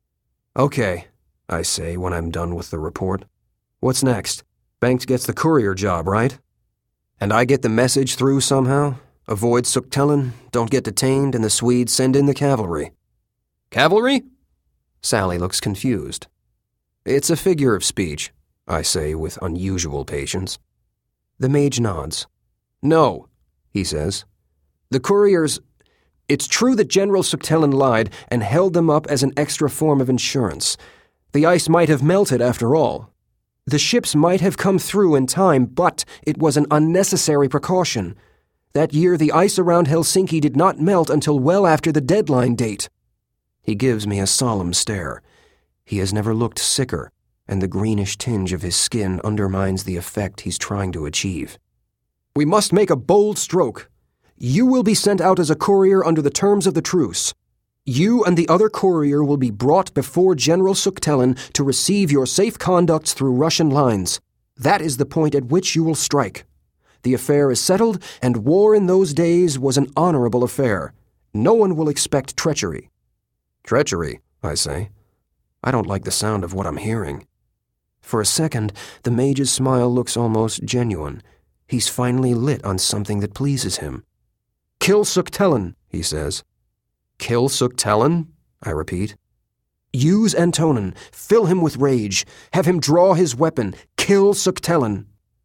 Okay, I say when I'm done with the report. What's next? Banks gets the courier job, right? And I get the message through somehow? Avoid Suktelen, don't get detained, and the Swedes send in the cavalry. Cavalry? Sally looks confused. It's a figure of speech, I say with unusual patience. The mage nods. No, he says. The couriers... It's true that General Suktelen lied and held them up as an extra form of insurance. The ice might have melted after all. The ships might have come through in time, but it was an unnecessary precaution. That year, the ice around Helsinki did not melt until well after the deadline date. He gives me a solemn stare. He has never looked sicker, and the greenish tinge of his skin undermines the effect he's trying to achieve. We must make a bold stroke. You will be sent out as a courier under the terms of the truce. You and the other courier will be brought before General Suktelen to receive your safe conducts through Russian lines. That is the point at which you will strike. The affair is settled, and war in those days was an honorable affair. No one will expect treachery. Treachery, I say. I don't like the sound of what I'm hearing. For a second, the mage's smile looks almost genuine. He's finally lit on something that pleases him. Kill Suktelen, he says. Kill Suktelen? I repeat. Use Antonin. Fill him with rage. Have him draw his weapon. Kill Suktelen.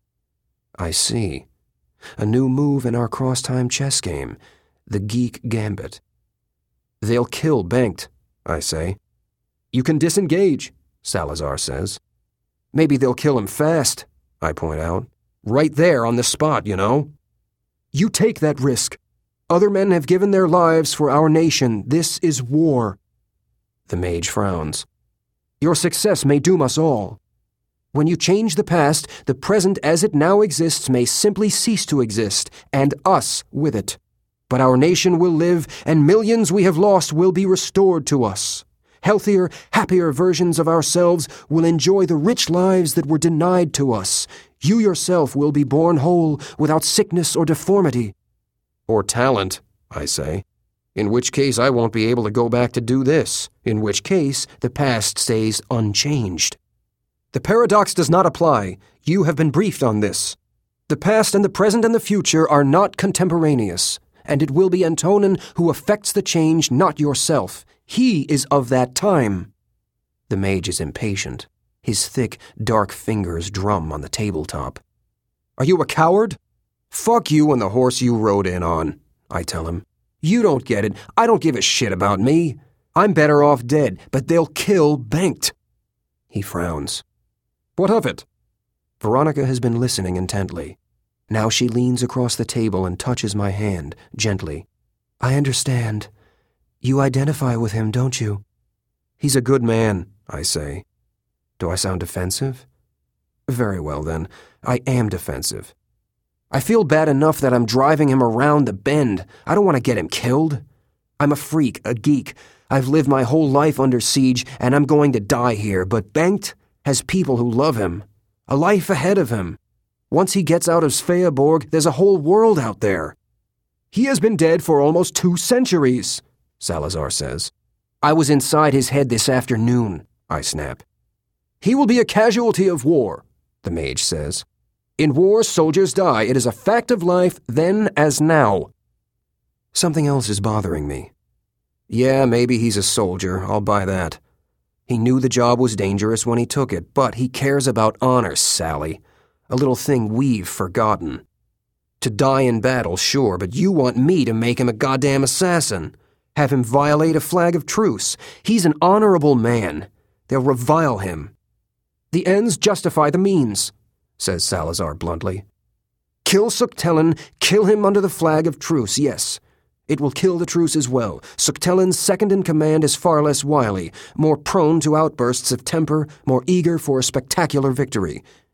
I see. A new move in our cross-time chess game. The Geek Gambit. They'll kill Bengt, I say. You can disengage, Salazar says. Maybe they'll kill him fast, I point out. Right there on the spot, you know. You take that risk. Other men have given their lives for our nation. This is war. The mage frowns. Your success may doom us all. When you change the past, the present as it now exists may simply cease to exist, and us with it. But our nation will live, and millions we have lost will be restored to us. Healthier, happier versions of ourselves will enjoy the rich lives that were denied to us. You yourself will be born whole, without sickness or deformity. Or talent, I say. In which case I won't be able to go back to do this. In which case the past stays unchanged. The paradox does not apply. You have been briefed on this. The past and the present and the future are not contemporaneous, and it will be Antonin who effects the change, not yourself. He is of that time. The mage is impatient. His thick, dark fingers drum on the tabletop. Are you a coward? Fuck you and the horse you rode in on, I tell him. You don't get it. I don't give a shit about me. I'm better off dead, but they'll kill Bengt. He frowns. What of it? Veronica has been listening intently. Now she leans across the table and touches my hand, gently. I understand. You identify with him, don't you? He's a good man, I say. Do I sound defensive? Very well, then. I am defensive. I feel bad enough that I'm driving him around the bend. I don't want to get him killed. I'm a freak, a geek. I've lived my whole life under siege, and I'm going to die here, but Bengt has people who love him. A life ahead of him. Once he gets out of Sveaborg, there's a whole world out there. He has been dead for almost two centuries, Salazar says. I was inside his head this afternoon, I snap. He will be a casualty of war, the mage says. In war, soldiers die. It is a fact of life, then as now. Something else is bothering me. Yeah, maybe he's a soldier. I'll buy that. He knew the job was dangerous when he took it, but he cares about honor, Sally. A little thing we've forgotten. To die in battle, sure, but you want me to make him a goddamn assassin. Have him violate a flag of truce. He's an honorable man. They'll revile him. The ends justify the means, says Salazar bluntly. Kill Suktelen, kill him under the flag of truce, yes. It will kill the truce as well. Suktelin's second-in-command is far less wily, more prone to outbursts of temper, more eager for a spectacular victory.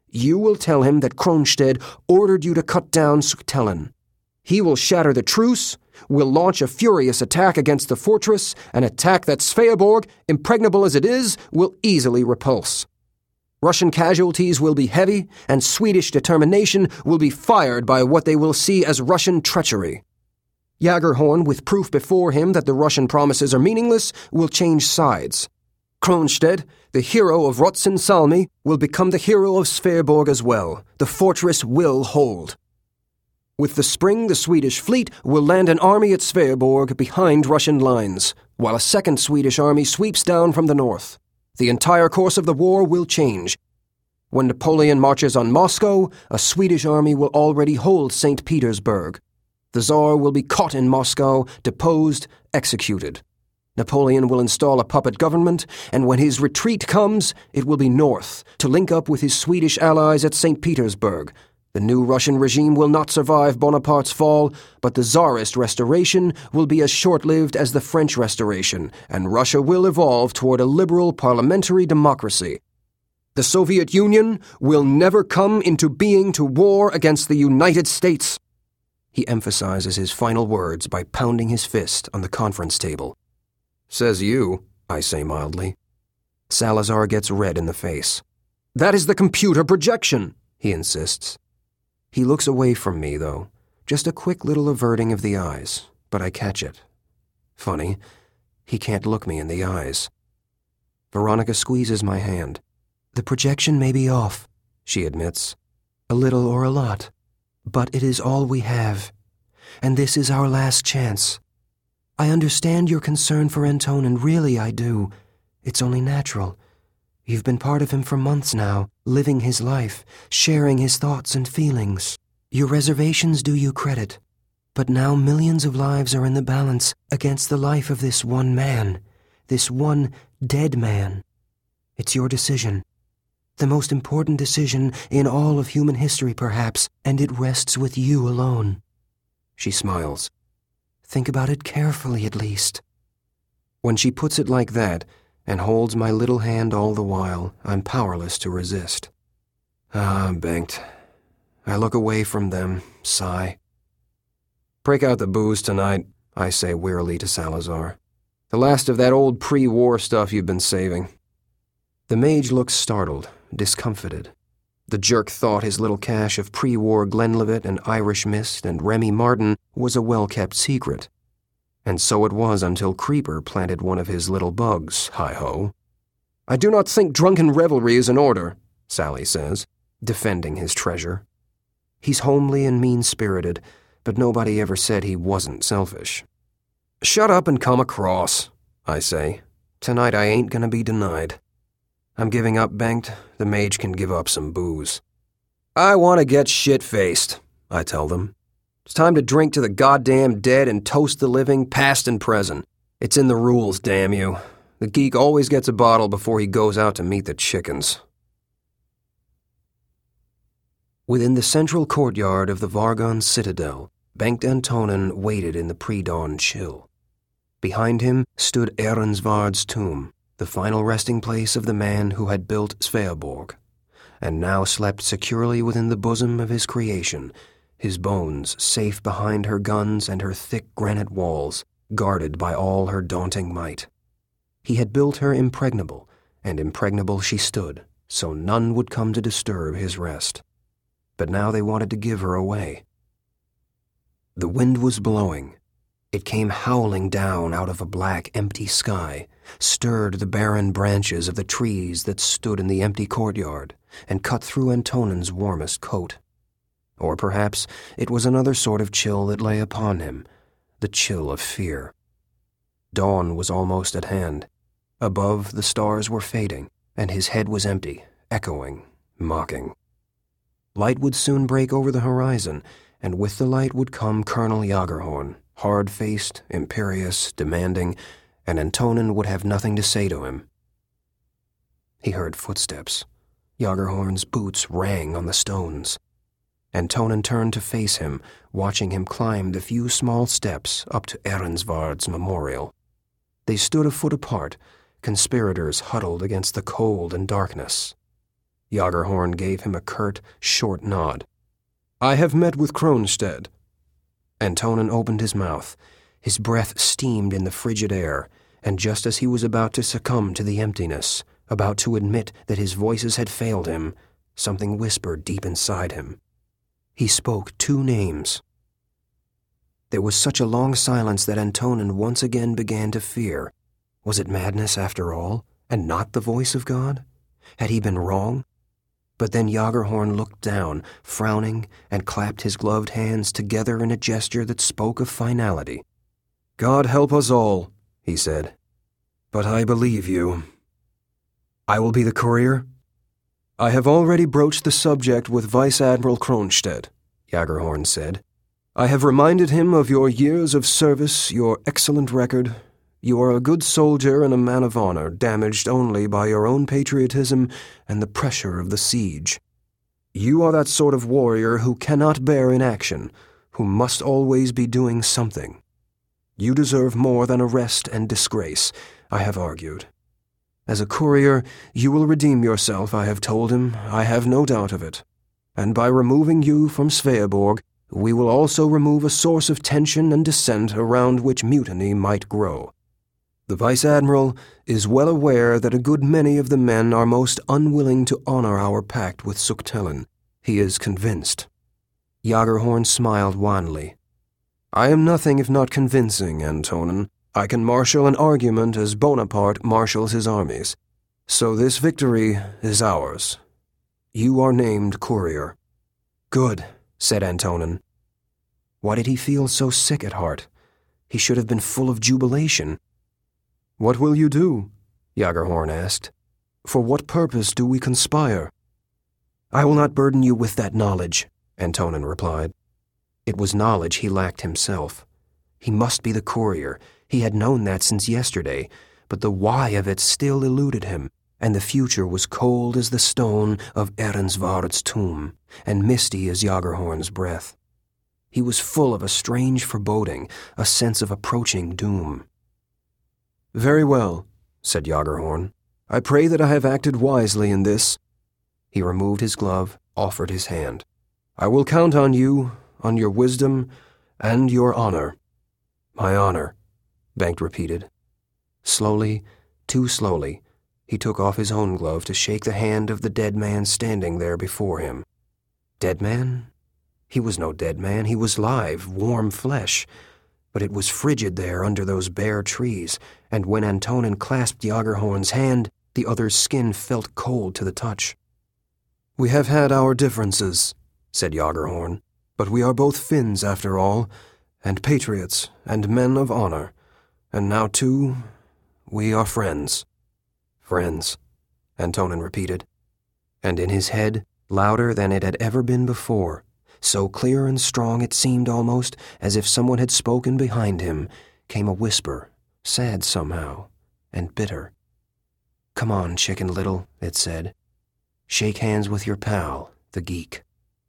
You will tell him that Kronstedt ordered you to cut down Suchtelen. He will shatter the truce, will launch a furious attack against the fortress, an attack that Sveaborg, impregnable as it is, will easily repulse. Russian casualties will be heavy, and Swedish determination will be fired by what they will see as Russian treachery. Jägerhorn, with proof before him that the Russian promises are meaningless, will change sides. Kronstedt, the hero of Rotsin-Salmi, will become the hero of Sveaborg as well. The fortress will hold. With the spring, the Swedish fleet will land an army at Sveaborg behind Russian lines, while a second Swedish army sweeps down from the north. The entire course of the war will change. When Napoleon marches on Moscow, a Swedish army will already hold Saint Petersburg. The Tsar will be caught in Moscow, deposed, executed. Napoleon will install a puppet government, and when his retreat comes, it will be north, to link up with his Swedish allies at Saint Petersburg. The new Russian regime will not survive Bonaparte's fall, but the Tsarist restoration will be as short-lived as the French Restoration, and Russia will evolve toward a liberal parliamentary democracy. The Soviet Union will never come into being to war against the United States. He emphasizes his final words by pounding his fist on the conference table. Says you, I say mildly. Salazar gets red in the face. That is the computer projection, he insists. He looks away from me, though, just a quick little averting of the eyes, but I catch it. Funny, he can't look me in the eyes. Veronica squeezes my hand. The projection may be off, she admits. A little or a lot. But it is all we have. And this is our last chance. I understand your concern for Antonin, really I do. It's only natural. You've been part of him for months now, living his life, sharing his thoughts and feelings. Your reservations do you credit. But now millions of lives are in the balance against the life of this one man, this one dead man. It's your decision. The most important decision in all of human history, perhaps, and it rests with you alone. She smiles. Think about it carefully, at least. When she puts it like that, and holds my little hand all the while, I'm powerless to resist. Ah, Bengt. I look away from them, sigh. Break out the booze tonight, I say wearily to Salazar. The last of that old pre-war stuff you've been saving. The mage looks startled, discomfited. The jerk thought his little cache of pre-war Glenlivet and Irish Mist and Remy Martin was a well-kept secret. And so it was until Creeper planted one of his little bugs, hi-ho. I do not think drunken revelry is in order, Sally says, defending his treasure. He's homely and mean-spirited, but nobody ever said he wasn't selfish. Shut up and come across, I say. Tonight I ain't gonna be denied. I'm giving up, Bengt. The mage can give up some booze. I want to get shit-faced, I tell them. It's time to drink to the goddamn dead and toast the living, past and present. It's in the rules, damn you. The geek always gets a bottle before he goes out to meet the chickens. Within the central courtyard of the Vargon citadel, Bengt Antonin waited in the pre-dawn chill. Behind him stood Ehrensvard's tomb, the final resting place of the man who had built Sveaborg, and now slept securely within the bosom of his creation, his bones safe behind her guns and her thick granite walls, guarded by all her daunting might. He had built her impregnable, and impregnable she stood, so none would come to disturb his rest. But now they wanted to give her away. The wind was blowing. It came howling down out of a black, empty sky, stirred the barren branches of the trees that stood in the empty courtyard, and cut through Antonin's warmest coat. Or perhaps it was another sort of chill that lay upon him, the chill of fear. Dawn was almost at hand. Above, the stars were fading, and his head was empty, echoing, mocking. Light would soon break over the horizon, and with the light would come Colonel Jägerhorn, hard-faced, imperious, demanding, and Antonin would have nothing to say to him. He heard footsteps. Jägerhorn's boots rang on the stones. Antonin turned to face him, watching him climb the few small steps up to Ehrensvard's memorial. They stood a foot apart, conspirators huddled against the cold and darkness. Jagerhorn gave him a curt, short nod. I have met with Kronstedt. Antonin opened his mouth. His breath steamed in the frigid air, and just as he was about to succumb to the emptiness, about to admit that his voices had failed him, something whispered deep inside him. He spoke two names. There was such a long silence that Antonin once again began to fear. Was it madness after all, and not the voice of God? Had he been wrong? But then Jagerhorn looked down, frowning, and clapped his gloved hands together in a gesture that spoke of finality. God help us all, he said. But I believe you. I will be the courier? I have already broached the subject with Vice Admiral Kronstedt, Jagerhorn said. I have reminded him of your years of service, your excellent record. You are a good soldier and a man of honor, damaged only by your own patriotism and the pressure of the siege. You are that sort of warrior who cannot bear inaction, who must always be doing something. You deserve more than arrest and disgrace, I have argued. As a courier, you will redeem yourself, I have told him, I have no doubt of it. And by removing you from Sveaborg, we will also remove a source of tension and dissent around which mutiny might grow. The Vice Admiral is well aware that a good many of the men are most unwilling to honor our pact with Suchtelen. He is convinced. Jagerhorn smiled wanly. I am nothing if not convincing, Antonin. I can marshal an argument as Bonaparte marshals his armies. So this victory is ours. You are named courier. Good, said Antonin. Why did he feel so sick at heart? He should have been full of jubilation. What will you do? Jagerhorn asked. For what purpose do we conspire? I will not burden you with that knowledge, Antonin replied. It was knowledge he lacked himself. He must be the courier. He had known that since yesterday, but the why of it still eluded him, and the future was cold as the stone of Ehrensvard's tomb, and misty as Jagerhorn's breath. He was full of a strange foreboding, a sense of approaching doom. Very well, said Jagerhorn. I pray that I have acted wisely in this. He removed his glove, offered his hand. I will count on you, on your wisdom, and your honor. My honor, Bengt repeated. Slowly, too slowly, he took off his own glove to shake the hand of the dead man standing there before him. Dead man? He was no dead man. He was live, warm flesh. But it was frigid there under those bare trees, and when Antonin clasped Jagerhorn's hand, the other's skin felt cold to the touch. We have had our differences, said Jagerhorn, but we are both Finns after all, and patriots, and men of honor. And now, too, we are friends. Friends, Antonin repeated. And in his head, louder than it had ever been before, so clear and strong it seemed almost as if someone had spoken behind him, came a whisper, sad somehow, and bitter. Come on, Chicken Little, it said. Shake hands with your pal, the geek.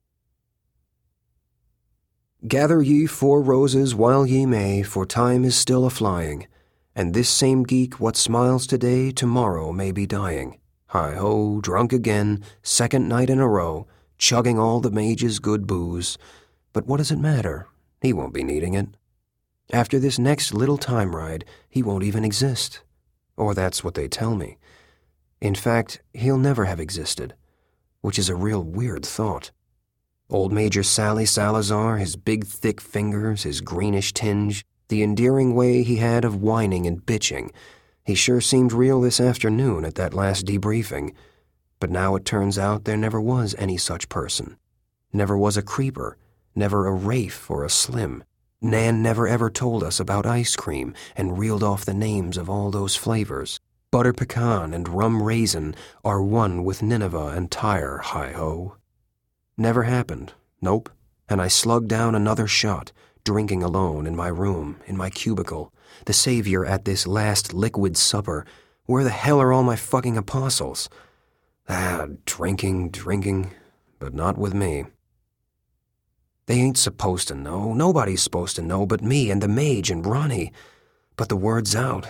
Gather ye four roses while ye may, for time is still a-flying, and this same geek what smiles today, tomorrow may be dying. Hi-ho, drunk again, second night in a row, chugging all the mage's good booze. But what does it matter? He won't be needing it. After this next little time ride, he won't even exist. Or that's what they tell me. In fact, he'll never have existed, which is a real weird thought. Old Major Sally Salazar, his big thick fingers, his greenish tinge, the endearing way he had of whining and bitching. He sure seemed real this afternoon at that last debriefing. But now it turns out there never was any such person. Never was a creeper, never a Rafe or a Slim. Nan never ever told us about ice cream and reeled off the names of all those flavors. Butter pecan and rum raisin are one with Nineveh and Tyre, hi-ho. Never happened, nope, and I slugged down another shot, drinking alone in my room, in my cubicle, the savior at this last liquid supper. Where the hell are all my fucking apostles? Ah, drinking, drinking, but not with me. They ain't supposed to know. Nobody's supposed to know but me and the mage and Ronnie. But the word's out.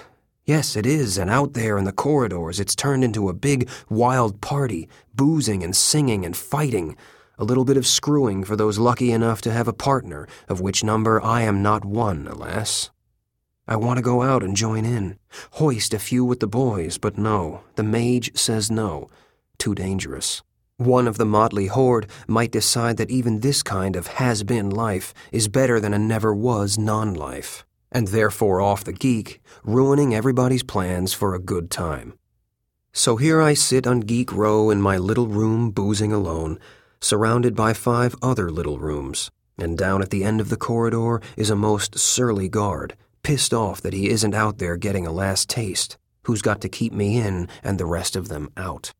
Yes, it is, and out there in the corridors it's turned into a big, wild party, boozing and singing and fighting. A little bit of screwing for those lucky enough to have a partner, of which number I am not one, alas. I want to go out and join in, hoist a few with the boys, but no, the mage says no. Too dangerous. One of the motley horde might decide that even this kind of has-been life is better than a never-was non-life, and therefore off the geek, ruining everybody's plans for a good time. So here I sit on Geek Row in my little room boozing alone, surrounded by five other little rooms, and down at the end of the corridor is a most surly guard, pissed off that he isn't out there getting a last taste, who's got to keep me in and the rest of them out.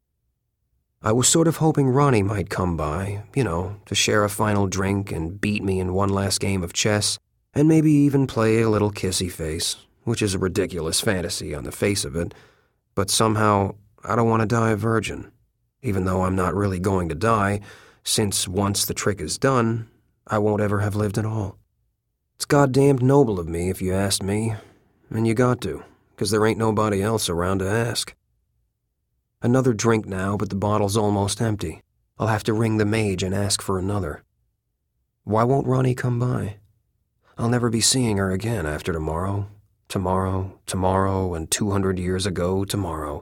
I was sort of hoping Ronnie might come by, you know, to share a final drink and beat me in one last game of chess, and maybe even play a little kissy face, which is a ridiculous fantasy on the face of it, but somehow I don't want to die a virgin, even though I'm not really going to die, since once the trick is done, I won't ever have lived at all. It's goddamned noble of me, if you ask me, and you got to, 'cause there ain't nobody else around to ask. Another drink now, but the bottle's almost empty. I'll have to ring the mage and ask for another. Why won't Ronnie come by? I'll never be seeing her again after tomorrow. Tomorrow, tomorrow, and two hundred years ago tomorrow.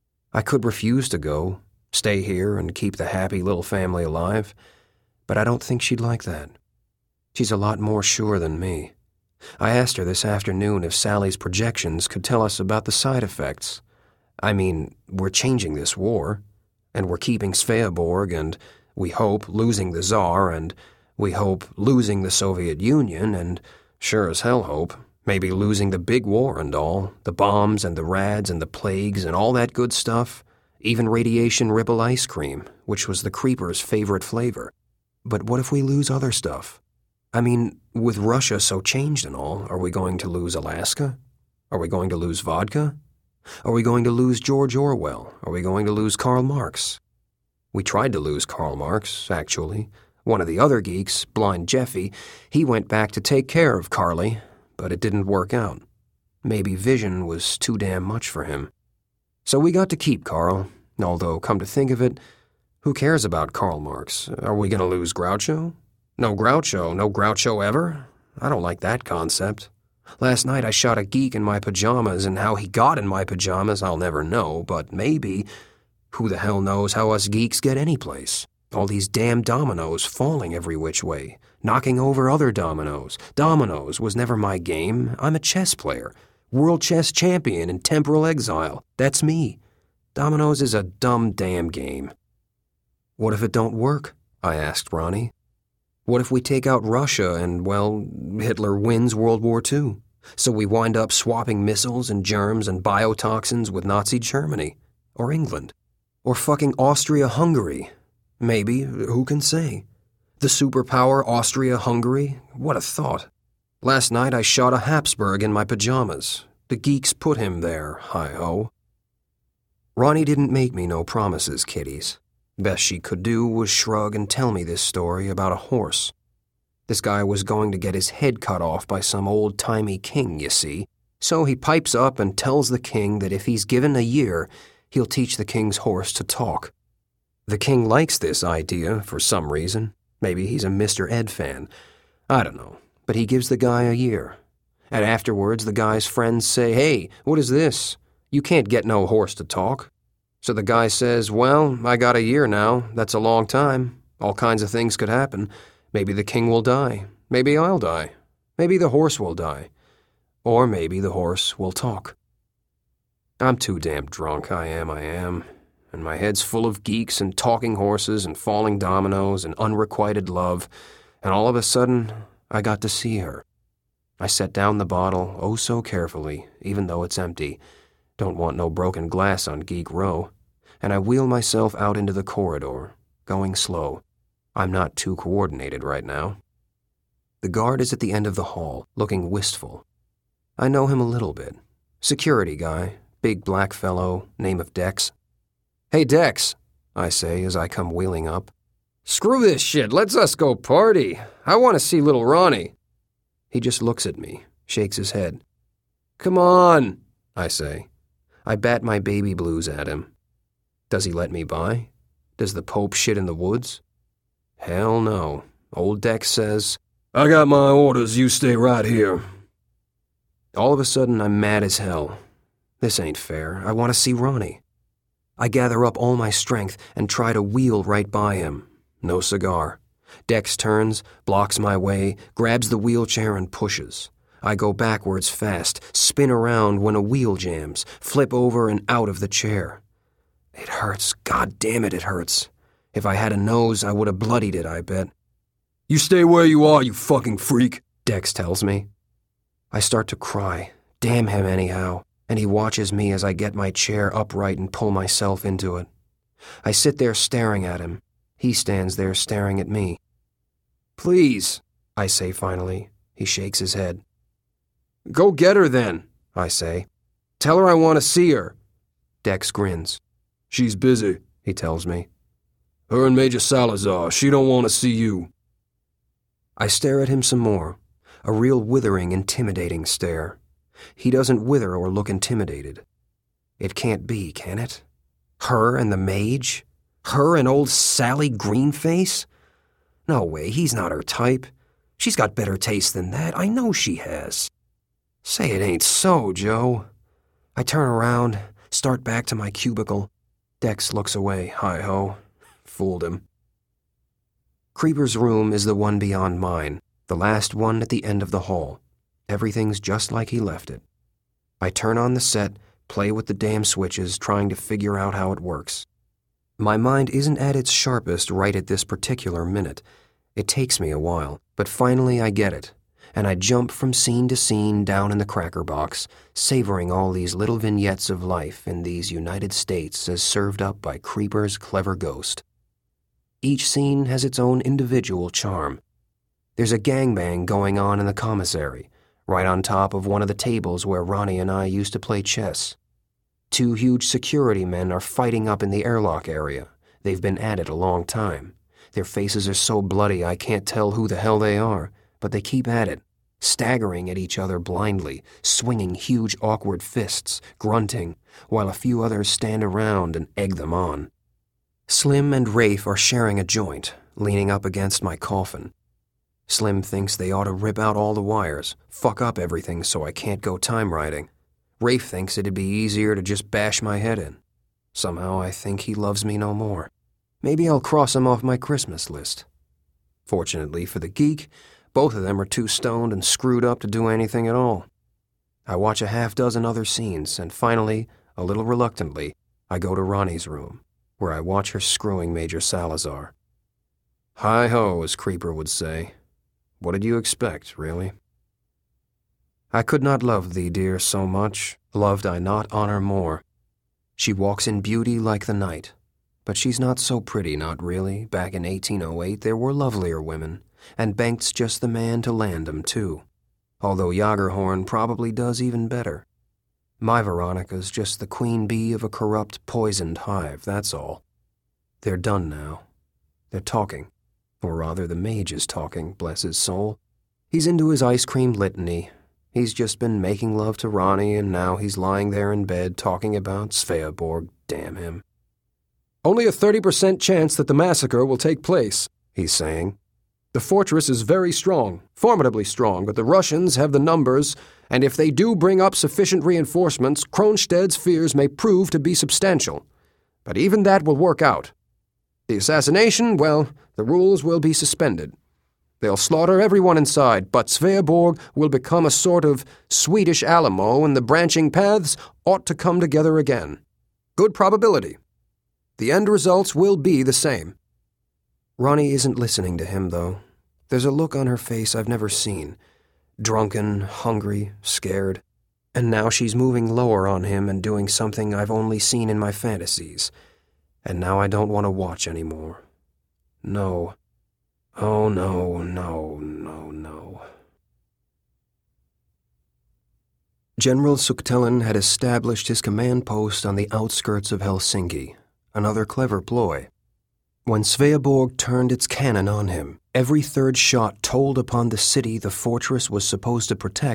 I could refuse to go, stay here and keep the happy little family alive, but I don't think she'd like that. She's a lot more sure than me. I asked her this afternoon if Sally's projections could tell us about the side effects. I mean, we're changing this war, and we're keeping Sveaborg, and we hope losing the Tsar, and we hope losing the Soviet Union, and sure as hell hope maybe losing the big war and all, the bombs and the rads and the plagues and all that good stuff, even radiation ripple ice cream, which was the creeper's favorite flavor. But what if we lose other stuff? I mean, with Russia so changed and all, are we going to lose Alaska? Are we going to lose vodka? Are we going to lose George Orwell? Are we going to lose Karl Marx? We tried to lose Karl Marx, actually. One of the other geeks, Blind Jeffy, he went back to take care of Carly, but it didn't work out. Maybe vision was too damn much for him. So we got to keep Karl, although, come to think of it, who cares about Karl Marx? Are we going to lose Groucho? No Groucho, no Groucho ever? I don't like that concept. Last night I shot a geek in my pajamas, and how he got in my pajamas I'll never know, but maybe, who the hell knows how us geeks get any place? All these damn dominoes falling every which way, knocking over other dominoes. Dominoes was never my game. I'm a chess player, world chess champion in temporal exile. That's me. Dominoes is a dumb damn game. What if it don't work? I asked Ronnie. What if we take out Russia and, well, Hitler wins World War Two? So we wind up swapping missiles and germs and biotoxins with Nazi Germany, or England, or fucking Austria-Hungary. Maybe, who can say? The superpower Austria-Hungary? What a thought. Last night I shot a Habsburg in my pajamas. The geeks put him there, hi-ho. Ronnie didn't make me no promises, kiddies. Best she could do was shrug and tell me this story about a horse. This guy was going to get his head cut off by some old-timey king, you see, so he pipes up and tells the king that if he's given a year, he'll teach the king's horse to talk. The king likes this idea for some reason. Maybe he's a Mister Ed fan. I don't know, but he gives the guy a year. And afterwards, the guy's friends say, "Hey, what is this? You can't get no horse to talk." So the guy says, "Well, I got a year now. That's a long time. All kinds of things could happen. Maybe the king will die. Maybe I'll die. Maybe the horse will die. Or maybe the horse will talk." I'm too damn drunk, I am, I am. And my head's full of geeks and talking horses and falling dominoes and unrequited love. And all of a sudden, I got to see her. I set down the bottle, oh so carefully, even though it's empty. Don't want no broken glass on Geek Row. And I wheel myself out into the corridor, going slow. I'm not too coordinated right now. The guard is at the end of the hall, looking wistful. I know him a little bit. Security guy, big black fellow, name of Dex. "Hey, Dex," I say as I come wheeling up. "Screw this shit, let's us go party. I want to see little Ronnie." He just looks at me, shakes his head. "Come on." I say. I bat my baby blues at him. Does he let me by? Does the Pope shit in the woods? Hell no. Old Dex says, I got my orders, you stay right here. All of a sudden, I'm mad as hell. This ain't fair. I want to see Ronnie. I gather up all my strength and try to wheel right by him. No cigar. Dex turns, blocks my way, grabs the wheelchair and pushes. I go backwards fast, spin around when a wheel jams, flip over and out of the chair. It hurts. God damn it, it hurts. If I had a nose, I would have bloodied it, I bet. You stay where you are, you fucking freak, Dex tells me. I start to cry. Damn him anyhow. And he watches me as I get my chair upright and pull myself into it. I sit there staring at him. He stands there staring at me. Please, I say finally. He shakes his head. Go get her then, I say. Tell her I want to see her. Dex grins. She's busy, he tells me. Her and Major Salazar, she don't want to see you. I stare at him some more. A real withering, intimidating stare. He doesn't wither or look intimidated. It can't be, can it? Her and the mage? Her and old Sally Greenface? No way, he's not her type. She's got better taste than that. I know she has. Say it ain't so, Joe. I turn around, start back to my cubicle. Dex looks away. Hi-ho. Fooled him. Creeper's room is the one beyond mine, the last one at the end of the hall. Everything's just like he left it. I turn on the set, play with the damn switches, trying to figure out how it works. My mind isn't at its sharpest right at this particular minute. It takes me a while, but finally I get it, and I jump from scene to scene down in the cracker box, savoring all these little vignettes of life in these United States as served up by Creeper's clever ghost. Each scene has its own individual charm. There's a gangbang going on in the commissary, right on top of one of the tables where Ronnie and I used to play chess. Two huge security men are fighting up in the airlock area. They've been at it a long time. Their faces are so bloody I can't tell who the hell they are, but they keep at it, staggering at each other blindly, swinging huge awkward fists, grunting, while a few others stand around and egg them on. Slim and Rafe are sharing a joint, leaning up against my coffin. Slim thinks they ought to rip out all the wires, fuck up everything so I can't go time riding. Rafe thinks it'd be easier to just bash my head in. Somehow I think he loves me no more. Maybe I'll cross him off my Christmas list. Fortunately for the geek, both of them are too stoned and screwed up to do anything at all. I watch a half dozen other scenes, and finally, a little reluctantly, I go to Ronnie's room, where I watch her screwing Major Salazar. Hi-ho, as Creeper would say. What did you expect, really? I could not love thee, dear, so much, loved I not honor more. She walks in beauty like the night, but she's not so pretty, not really. Back in eighteen oh eight there were lovelier women, and Benkt's just the man to land 'em, too. Although Jagerhorn probably does even better. My Veronica's just the queen bee of a corrupt, poisoned hive, that's all. They're done now. They're talking. Or rather, the mage is talking, bless his soul. He's into his ice cream litany. He's just been making love to Ronnie, and now he's lying there in bed talking about Sveaborg, damn him. Only a thirty percent chance that the massacre will take place, he's saying. The fortress is very strong, formidably strong, but the Russians have the numbers, and if they do bring up sufficient reinforcements, Kronstadt's fears may prove to be substantial. But even that will work out. The assassination, well, the rules will be suspended. They'll slaughter everyone inside, but Sveaborg will become a sort of Swedish Alamo, and the branching paths ought to come together again. Good probability. The end results will be the same. Ronnie isn't listening to him, though. There's a look on her face I've never seen. Drunken, hungry, scared. And now she's moving lower on him and doing something I've only seen in my fantasies. And now I don't want to watch anymore. No. Oh, no, no, no, no. General Suktelen had established his command post on the outskirts of Helsinki, another clever ploy. When Sveaborg turned its cannon on him, every third shot told upon the city the fortress was supposed to protect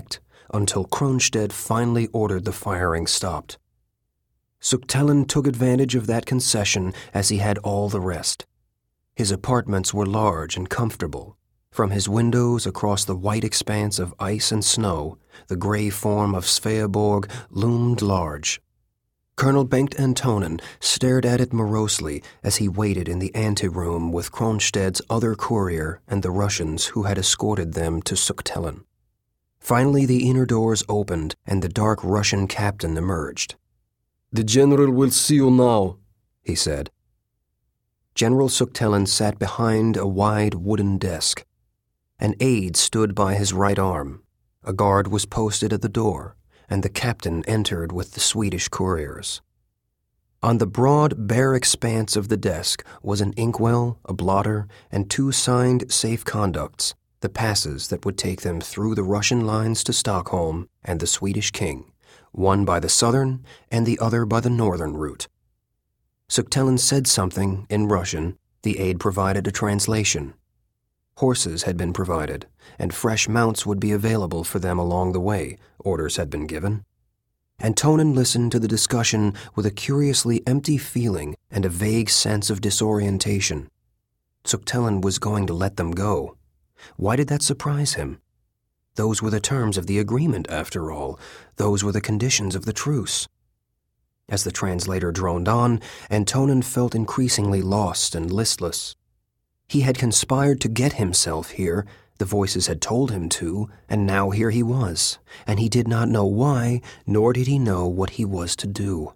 until Kronstedt finally ordered the firing stopped. Suktelen took advantage of that concession as he had all the rest. His apartments were large and comfortable. From his windows across the white expanse of ice and snow, the gray form of Sveaborg loomed large. Colonel Bengt Antonen stared at it morosely as he waited in the anteroom with Kronstedt's other courier and the Russians who had escorted them to Suktelen. Finally, the inner doors opened and the dark Russian captain emerged. "The general will see you now," he said. General Suktelen sat behind a wide wooden desk. An aide stood by his right arm. A guard was posted at the door, and the captain entered with the Swedish couriers. On the broad, bare expanse of the desk was an inkwell, a blotter, and two signed safe conducts, the passes that would take them through the Russian lines to Stockholm and the Swedish king, one by the southern and the other by the northern route. Suktelen said something in Russian. The aide provided a translation. Horses had been provided, and fresh mounts would be available for them along the way, orders had been given. Antonen listened to the discussion with a curiously empty feeling and a vague sense of disorientation. Suktelen was going to let them go. Why did that surprise him? Those were the terms of the agreement, after all. Those were the conditions of the truce. As the translator droned on, Antonen felt increasingly lost and listless. He had conspired to get himself here, the voices had told him to, and now here he was, and he did not know why, nor did he know what he was to do.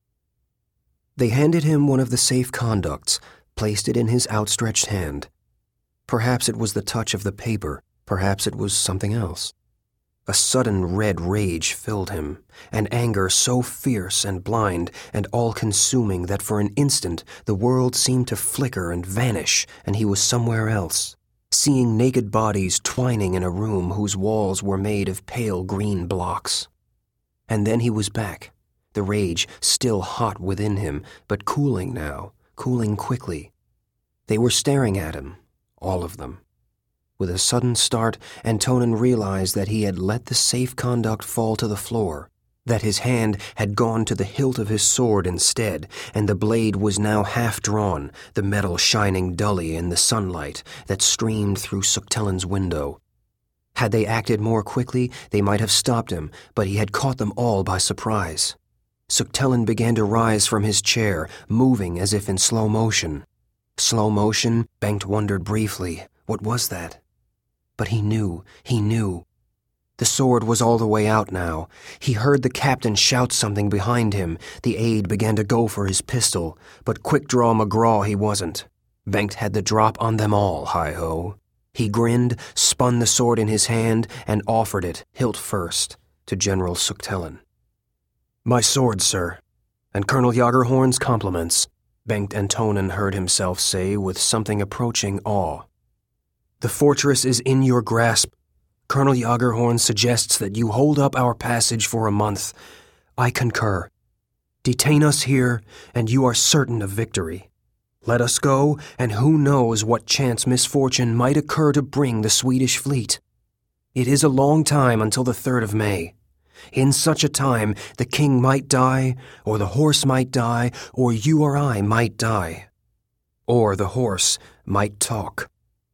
They handed him one of the safe conducts, placed it in his outstretched hand. Perhaps it was the touch of the paper, perhaps it was something else. A sudden red rage filled him, an anger so fierce and blind and all-consuming that for an instant the world seemed to flicker and vanish, and he was somewhere else, seeing naked bodies twining in a room whose walls were made of pale green blocks. And then he was back, the rage still hot within him, but cooling now, cooling quickly. They were staring at him, all of them. With a sudden start, Antonen realized that he had let the safe conduct fall to the floor, that his hand had gone to the hilt of his sword instead, and the blade was now half drawn, the metal shining dully in the sunlight that streamed through Suktelen's window. Had they acted more quickly, they might have stopped him, but he had caught them all by surprise. Suktelen began to rise from his chair, moving as if in slow motion. Slow motion? Bengt wondered briefly. What was that? But he knew, he knew. The sword was all the way out now. He heard the captain shout something behind him. The aide began to go for his pistol, but quick-draw McGraw he wasn't. Bengt had the drop on them all, hi-ho. He grinned, spun the sword in his hand, and offered it, hilt first, to General Suktelen. "My sword, sir, and Colonel Jagerhorn's compliments," Bengt Antonen heard himself say with something approaching awe. "The fortress is in your grasp. Colonel Jagerhorn suggests that you hold up our passage for a month. I concur. Detain us here, and you are certain of victory. Let us go, and who knows what chance misfortune might occur to bring the Swedish fleet. It is a long time until the third of May. In such a time, the king might die, or the horse might die, or you or I might die. Or the horse might talk."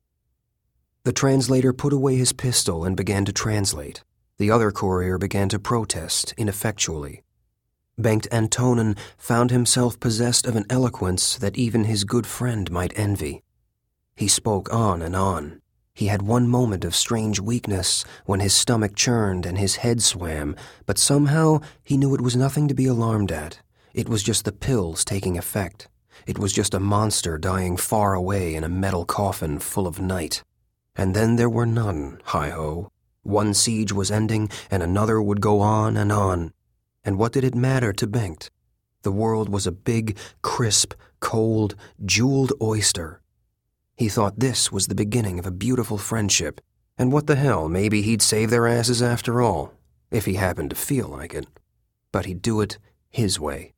The translator put away his pistol and began to translate. The other courier began to protest ineffectually. Bengt Antonen found himself possessed of an eloquence that even his good friend might envy. He spoke on and on. He had one moment of strange weakness when his stomach churned and his head swam, but somehow he knew it was nothing to be alarmed at. It was just the pills taking effect. It was just a monster dying far away in a metal coffin full of night. And then there were none, hi-ho. One siege was ending, and another would go on and on. And what did it matter to Bengt? The world was a big, crisp, cold, jeweled oyster. He thought this was the beginning of a beautiful friendship, and what the hell, maybe he'd save their asses after all, if he happened to feel like it. But he'd do it his way.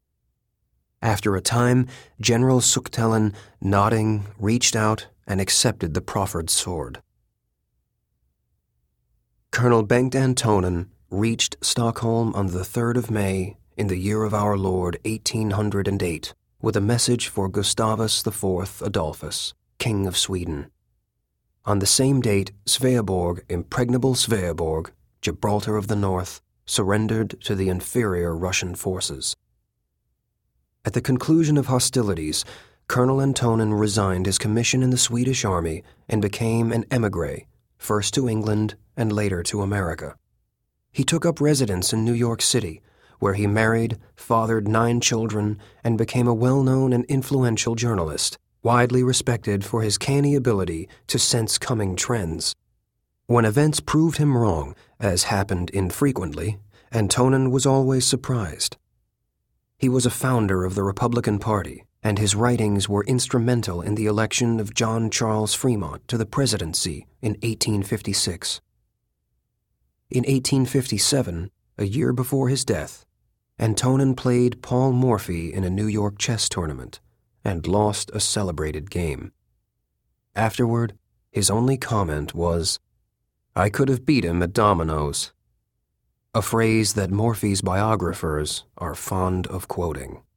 After a time, General Suktelen, nodding, reached out and accepted the proffered sword. Colonel Bengt Antonen reached Stockholm on the third of May in the year of our Lord eighteen hundred eight with a message for Gustavus the Fourth Adolphus, King of Sweden. On the same date, Sveaborg, impregnable Sveaborg, Gibraltar of the North, surrendered to the inferior Russian forces. At the conclusion of hostilities, Colonel Antonen resigned his commission in the Swedish army and became an émigré, first to England and later to America. He took up residence in New York City, where he married, fathered nine children, and became a well-known and influential journalist, widely respected for his canny ability to sense coming trends. When events proved him wrong, as happened infrequently, Antonen was always surprised. He was a founder of the Republican Party, and his writings were instrumental in the election of John Charles Fremont to the presidency in eighteen fifty-six. In eighteen fifty-seven, a year before his death, Antonen played Paul Morphy in a New York chess tournament and lost a celebrated game. Afterward, his only comment was, "I could have beat him at dominoes," a phrase that Morphy's biographers are fond of quoting.